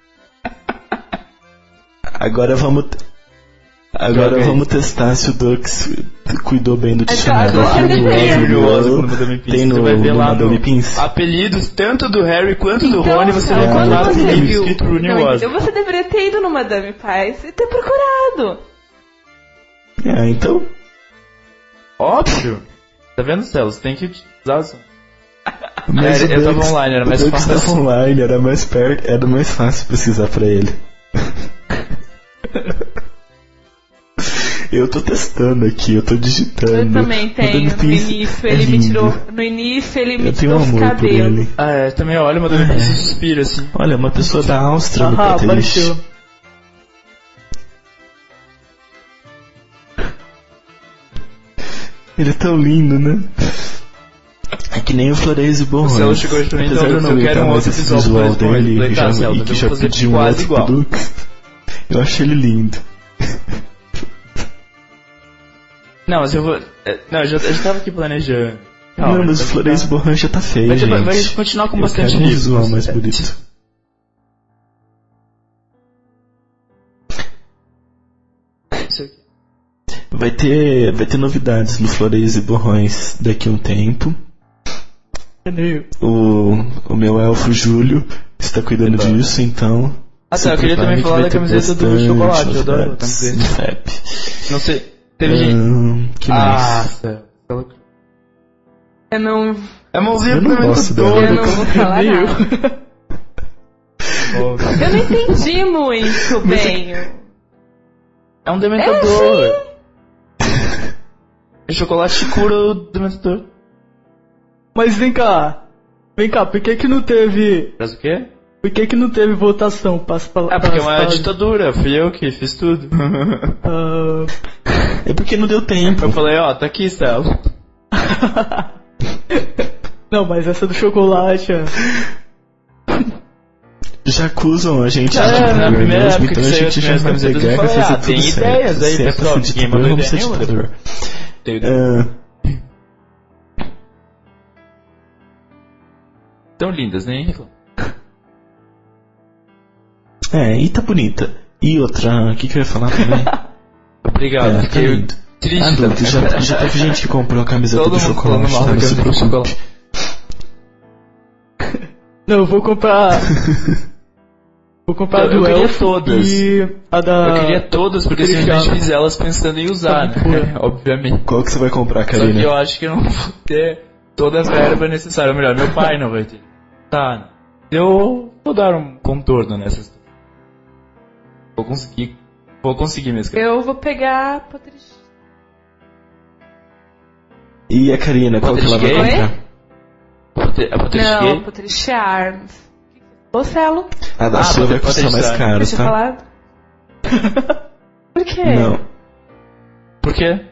Agora vamos... Agora Joga aí. vamos testar se o Dux cuidou bem do Agora dicionário. você Tem depende. no- Curioso quando Madame Pince, Tem no, você vai ver no lá Madame no- Pince. Apelidos tanto do Harry quanto do Então, Rony, você Céu, vai É, quando encontrar você apelido viu... escrito Rooney Não, Weasley. então você deveria ter ido no Madame Paz e ter procurado. É, então... Óbvio. Tá vendo, Céu? Você tem que usar o... Mas É, o eu tava Dux- online, era mais o Dux fácil. tava online, era mais perto, era mais fácil pesquisar pra ele. Eu tô testando aqui, eu tô digitando. Eu também tenho. Madame No Pince início é ele me lindo. tirou. No início ele me Eu tenho tirou os amor por cabelos. ele. Ah, é, também olha, Madame Pince e suspira, assim. Olha, uma pessoa da Áustria no Ah, Potterish. apareceu. Ele é tão lindo, né? É que nem o Flores e Borrões. O Celo chegou hoje pra mim, Apesar então, de eu eu não quero aguentar um mais outro esse visual visual pro Flores dele, Borrões. já, Tá, Celo, e eu que vou já fazer pedi um quase outro igual. pro Dux. Eu acho ele lindo. Não, mas eu vou... é, Não, eu já, eu já tava aqui planejando. Calma, não, mas o vai Flores e ficar- Borrões já tá feio, Vai, ter- gente. vai continuar com Eu bastante quero um livros. visual mais É, bonito. isso aqui. Vai ter, vai ter novidades no Flores e Borrões daqui a um tempo. O, o meu elfo Júlio está cuidando Então. disso, então... Ah, se tá, eu queria prepare também que falar vai da ter camiseta do bastante chocolate, eu adoro a novidades camiseta. no F A P. Não sei, teve gente... Ahn, que Ah, mais? céu. Eu não, É mãozinha Eu não gosto dela. eu dementadora. não vou falar Nem eu. nada. Eu não entendi muito bem. É um dementador. É chocolate que cura o dementador. Mas vem cá. Vem cá, por que que não teve... Mas o quê? Por que que não teve votação? Passa pra, Ah, porque é pras uma fases? ditadura. Fui eu que fiz tudo. Ah, É porque não deu tempo. Eu falei, ó, tá aqui, Celo. não, mas essa do chocolate... é- Já acusam a gente É, de na ditador primeira mesmo, época então que a saiu gente as já vai primeiras camisetas, pegar e eu vai falei, fazer ah, tudo tem certo. ideias aí, Se é pra pessoal, ser ninguém ditador, mandou vamos ser ideia nenhuma. ditador. Tem ideia. Ah, Tão lindas, nem reclamo. é, e tá bonita. E outra, o que que eu ia falar também? Obrigado, É, tá fiquei lindo. triste. Ah, Dudu, também. já, já teve gente que comprou a camiseta Todo do mundo chocolate, falando mal tá? da Não se camiseta do preocupe. chocolate. Não, eu vou comprar... Vou comprar a Eu- eu do queria Elfo todas. e a da... Eu queria todas, porque Aquele simplesmente cara. fiz elas pensando em usar, Tá né? Obviamente. Qual que você vai comprar, Só que Karina? eu acho que eu não vou ter toda a verba necessária. Ou melhor, meu pai não vai ter. Tá. Eu vou dar um contorno nessa história. Vou conseguir. Vou conseguir mesmo. Eu vou pegar a Potterish. E a Karina, qual que ela vai Potterish gay? comprar? A Potterish Não, Gay? Potterish Arms. Ô, Celo, A da Ah, sua vai pode custar mais deixar. caro, deixa eu tá? falar. Por quê? Não. Por quê?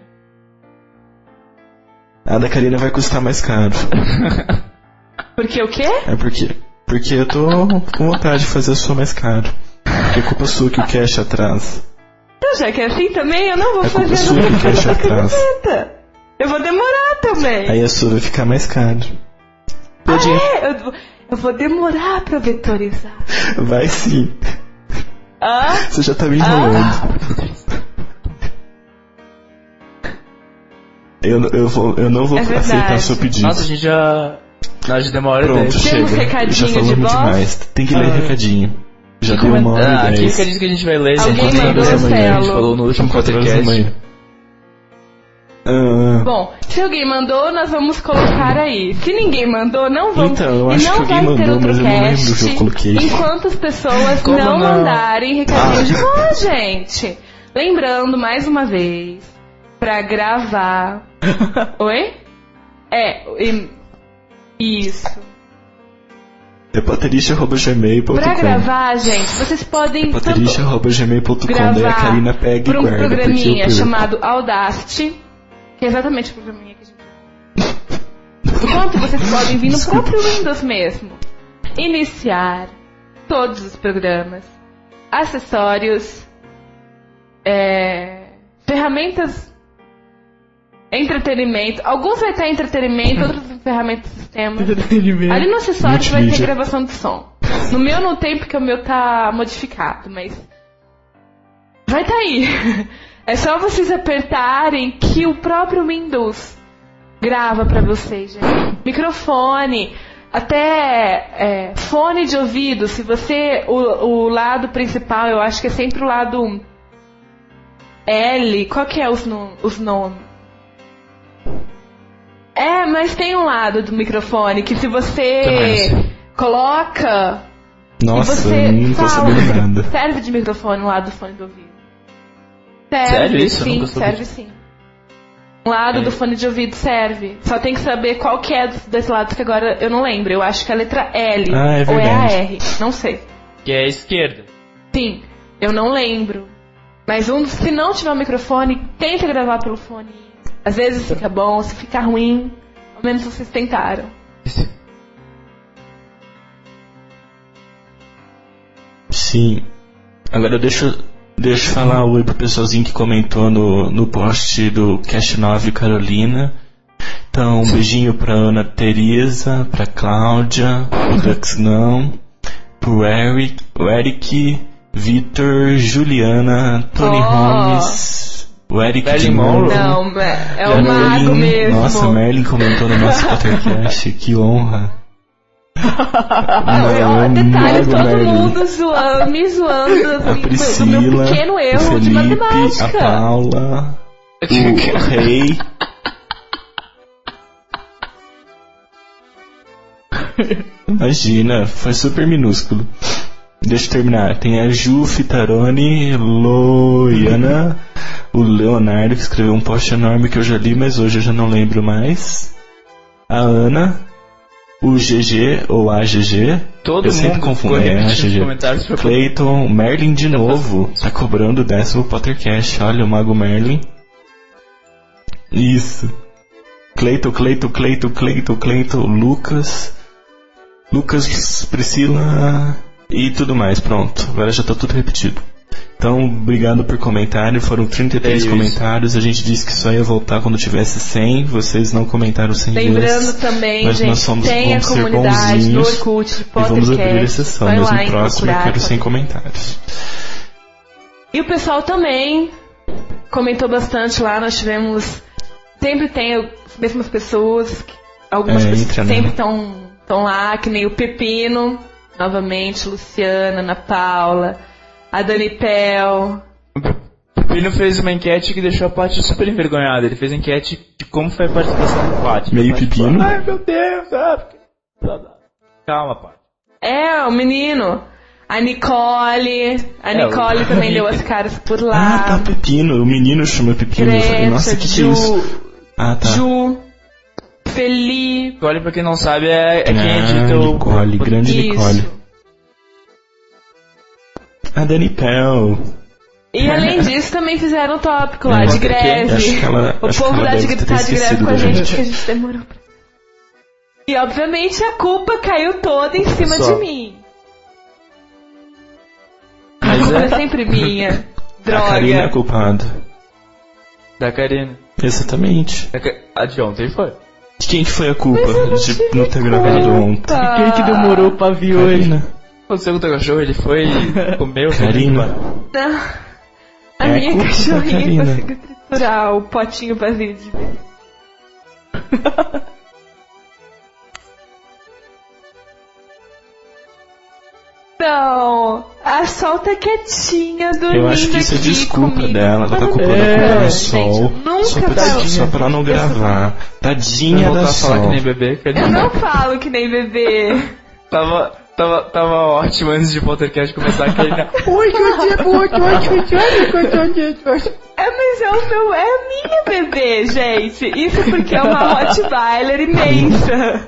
A da Karina vai custar mais caro. Porque o quê? É porque, porque eu tô com vontade de fazer a sua mais caro. Porque é culpa sua que o cash atrasa. Então, já que é assim também, eu não vou É culpa fazer sua que o cash a atrasa. camiseta. Eu vou demorar também. Aí a sua vai ficar mais caro. Ah, é? Eu, eu vou demorar pra vetorizar. Vai sim. Ah? Você já tá me enrolando. Eu, eu, vou, eu não vou É aceitar verdade. seu pedido. Nossa, a gente já. A gente demora Pronto, dez. chega. Temos recadinho Já de falamos voz? demais. Tem que ler Ah. recadinho. Já deu Como é- uma hora Ah, e aqui dez. que a gente que a gente vai ler, gente. Alguém Quatro mandou horas da manhã, A gente Celo. falou no último Quatro horas da podcast. manhã. Ah, Bom, se alguém mandou, nós vamos colocar aí. Se ninguém mandou, não vamos. Então, eu e acho não que alguém vai ter mandou, outro mas eu não lembro cast o que eu coloquei. enquanto as pessoas Como não, não? mandarem recadinho Ah. de voz, gente. Lembrando, mais uma vez, pra gravar... Oi? É, e- isso. é patericha arroba gmail ponto com. Pra gravar, gente, vocês podem tanto patericha arroba gmail ponto com. Daí a gravar Karina pega por e um guarda. porque eu programinha perco. chamado Audacity, que é exatamente o programinha que a gente... Enquanto vocês podem vir no Desculpa. próprio Windows mesmo, iniciar todos os programas, acessórios, é, ferramentas entretenimento. Alguns vai ter entretenimento, outros em ferramentas de sistema. Entretenimento. Ali no acessório vai ter Multimídia. gravação de som. No meu não tem porque o meu tá modificado, mas vai tá aí. É só vocês apertarem que o próprio Windows grava pra vocês, gente. Microfone, até é, fone de ouvido. Se você, o, o lado principal, eu acho que é sempre o lado L. Qual que é os, no, os nomes? É, mas tem um lado do microfone que se você coloca Nossa, e você eu não tô fala, sabendo nada. serve de microfone o lado do fone de ouvido. Serve, Sério isso? Eu sim, nunca soube serve disso. sim. Um lado É. do fone de ouvido serve. Só tem que saber qual que é dos dois lados, que agora eu não lembro. Eu acho que é a letra L Ah, é ou é a verdade. R. Não sei. Que é a esquerda. Sim, eu não lembro. Mas um, se não tiver um microfone, tenta gravar pelo fone. Às vezes fica bom, se ficar ruim, ao menos vocês tentaram. Sim. Agora deixa, deixa eu falar oi pro pessoalzinho que comentou no, no post do Cast nove Carolina. Então, um beijinho pra Ana Teresa, pra Cláudia, pro Duxnão, pro Eric, o Eric, Vitor, Juliana, Tony Oh. Holmes, o Eric de Marilyn novo. Monroe. Não, é, é e a o mago Merlin. mesmo. Nossa, Merlin comentou no nosso podcast, que honra. Não, eu, Não, detalhe, Mago todo Merlin. mundo zoando, me zoando A assim, do meu Priscila, pequeno o erro de Felipe, a matemática. Paula, o Rei. Imagina, foi super minúsculo. Deixa eu terminar. Tem a Ju Fitaroni, Loiana, o Leonardo, que escreveu um post enorme que eu já li, mas hoje eu já não lembro mais. A Ana, o G G ou a G G. Todo eu sempre mundo confundo. ficou É, a repetindo G nos G. comentários pra- Clayton, Merlin de novo. Tá cobrando o décimo Pottercast. Olha o Mago Merlin. Isso. Cleiton, Cleiton, Cleiton, Cleiton, Cleiton, Lucas, Lucas, Priscila e tudo mais. Pronto, agora já tá tudo repetido. Então, obrigado por comentário. Foram trinta e três É isso. comentários. A gente disse que só ia voltar quando tivesse cem. Vocês não comentaram cem Lembrando vezes. também, Mas gente, nós somos, tem a vamos ser comunidade no bonzinhos Orkut de e vamos abrir Pottercast. exceção. Vai Mas lá no e próximo eu procurar, quero cem pode- comentários. E o pessoal também comentou bastante lá. Nós tivemos. Sempre tem as mesmas pessoas. Algumas É, pessoas entra, né? sempre estão lá, que nem o Pepino, novamente, Luciana, Ana Paula, a Dani Pel. O Pepino fez uma enquete que deixou a Paty super envergonhada. Ele fez enquete de como foi a participação do Paty. Meio A Paty pepino? falou, ai meu Deus, ah, porque- Calma, Paty. É, o menino. A Nicole. A É, Nicole o- também deu as caras por Ah, lá. tá, Pepino. O menino chama Pepino. Eu falei, Greta, nossa, que que é Ju, isso? Ah, tá. Ju, Felipe. Nicole, pra quem não sabe, é, é quem Ah, edita o... Nicole, grande Nicole. Isso. A Dani Pel. E além disso, também fizeram um tópico lá É, de acho que- greve. acho que ela- o acho que povo ela lá de deve ter gritar de greve esquecido com a da gente, gente. porque a gente demorou pra... E obviamente a culpa caiu toda em cima Só. de mim. A Mas culpa é é sempre minha. A Karina é Droga. culpada. Da Karina. Exatamente. Da Ca- A de ontem foi. De quem que foi a culpa Mas eu não de tive não ter gravado culpa. ontem? Quem que demorou pra vir hoje? Karina. Aconteceu com o teu cachorro, ele foi comeu. Karina. Não. A É a minha culpa da cachorrinha Karina. conseguiu triturar o potinho vazio de vez. Não, a Sol tá quietinha, dormindo Eu acho que isso é aqui desculpa comigo. dela. Ela tá Mas culpando É, a culpa da gente, Sol. nunca Só pra, vai- só pra não gravar. Tadinha Vou da voltar a falar que Sol. nem bebê. Que ele Eu não falo que nem bebê. tava, tava, tava ótimo antes de o Pottercast começar. Que ele... É, mas é o meu, é a minha bebê, gente. Isso porque é uma Rottweiler imensa.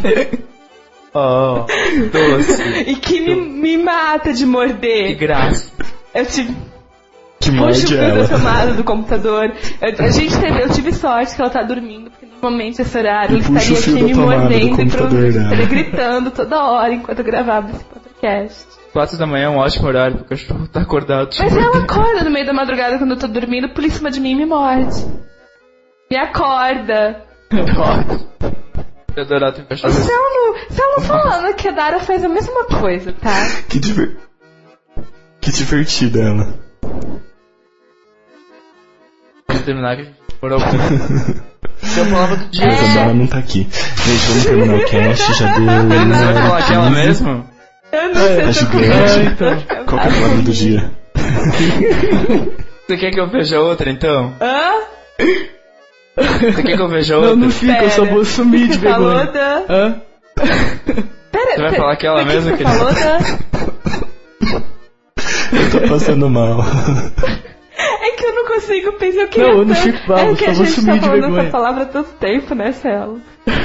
Oh, doce. E que me, me mata de Que morder. graça. Eu tive... Que Puxa o morde fio da ela. tomada do computador. Eu, a gente teve, eu tive sorte que ela tá dormindo, porque normalmente esse horário ele Puxa o estaria fio aqui da me tomada do mordendo e computador provavelmente dela. estaria gritando toda hora enquanto eu gravava esse podcast. Quatro da manhã é um ótimo horário pro cachorro tá acordado. Mas ela acorda no meio da madrugada quando eu tô dormindo, pula em cima de mim e me morde. Me acorda. Teodorato e Peixoto. Estamos, estamos falando que a Dara faz a mesma coisa, tá? Que, diver... que divertida ela. Vamos terminar que a gente for ao Eu falava do dia. Mas a Dara não tá aqui. Gente, vamos terminar o cast, já deu. Você vai falar aquela mesmo? Eu não sei A se eu tô gigante. então. Qual que é a palavra do dia? Você quer que eu veja outra então? Hã? Você quer que eu veja outra? Não, não fica, eu só vou sumir de Falou vergonha. da... Hã? Pera, Você vai pe- falar aquela o que mesma, que você querido? falou da... Eu tô passando mal. É que eu não consigo pensar, eu queria Não, eu não tanto- fico bravo, é que só a vou gente sumir tá de falando vergonha. essa palavra há tanto tempo, né, Celo?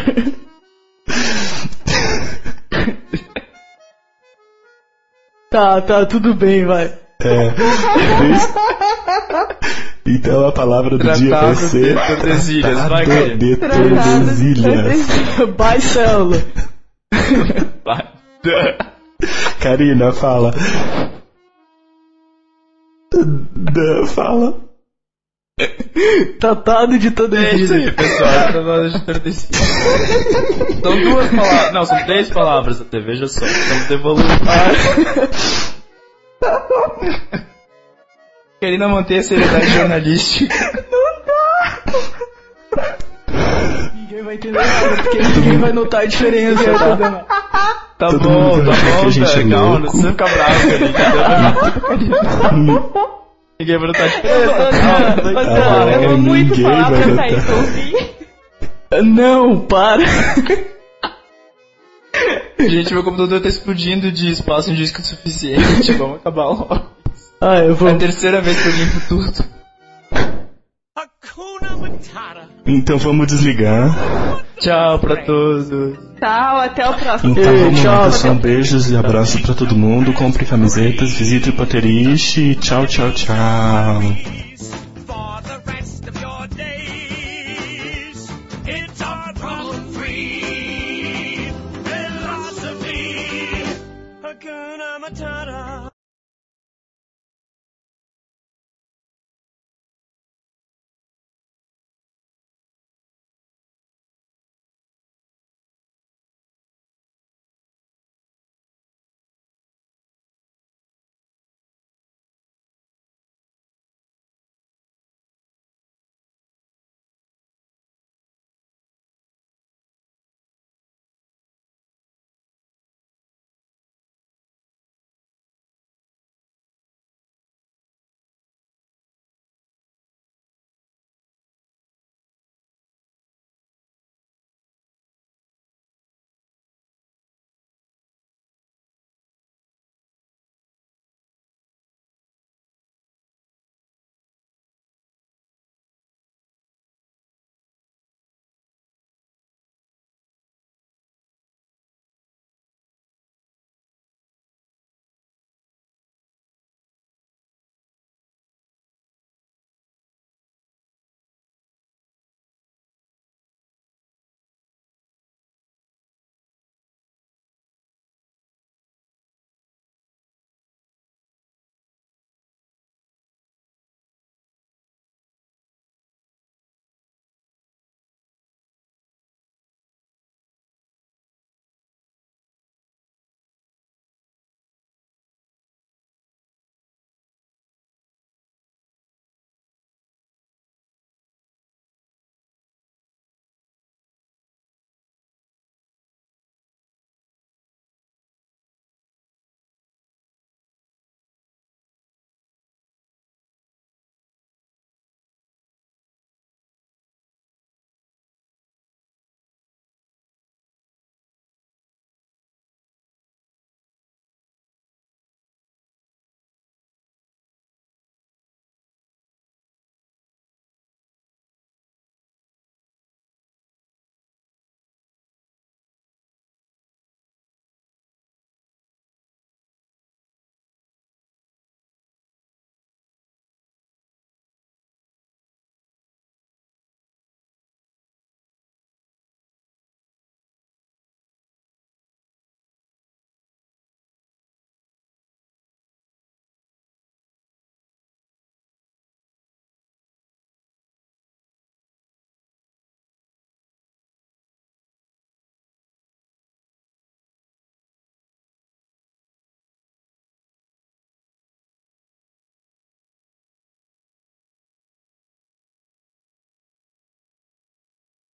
Tá, tá, tudo bem, vai. É. Isso. Então a palavra do dia vai Tratado ser. de Tordesilhas. Vai, Tratado querido. de Tordesilhas. Bye, Célula. Vai. Karina, fala. Da, fala. Tratado de É isso aí, Tordesilhas. pessoal. Tratado de Tordesilhas. São duas palavras. Não, são três palavras até, veja só. Estamos evoluindo. Karina mantém a seriedade jornalística. Ninguém vai entender nada, porque ninguém vai notar a diferença. Tá, Tá Todo bom, mundo tá vai achar que bom, a gente velho. é Calma, não louco. precisa ficar bravo, Karina. Ninguém vai notar a diferença. Calma, Ô, vai Celo, Ah, eu vou muito ninguém falar vai pra notar. Thaís ouvir. Não, para. Gente, meu computador tá explodindo de espaço em disco suficiente. Vamos acabar logo. Ah, eu vou. É a terceira vez que eu limpo tudo. Então vamos desligar. Tchau pra todos. Tchau, até o próximo. Então Ei, vamos lá, tchau. pessoal. Beijos e abraços pra todo mundo. Compre camisetas, visite o Potterish. Tchau, tchau, tchau. For the rest of your days, it's our problem-free philosophy. Hakuna Matata.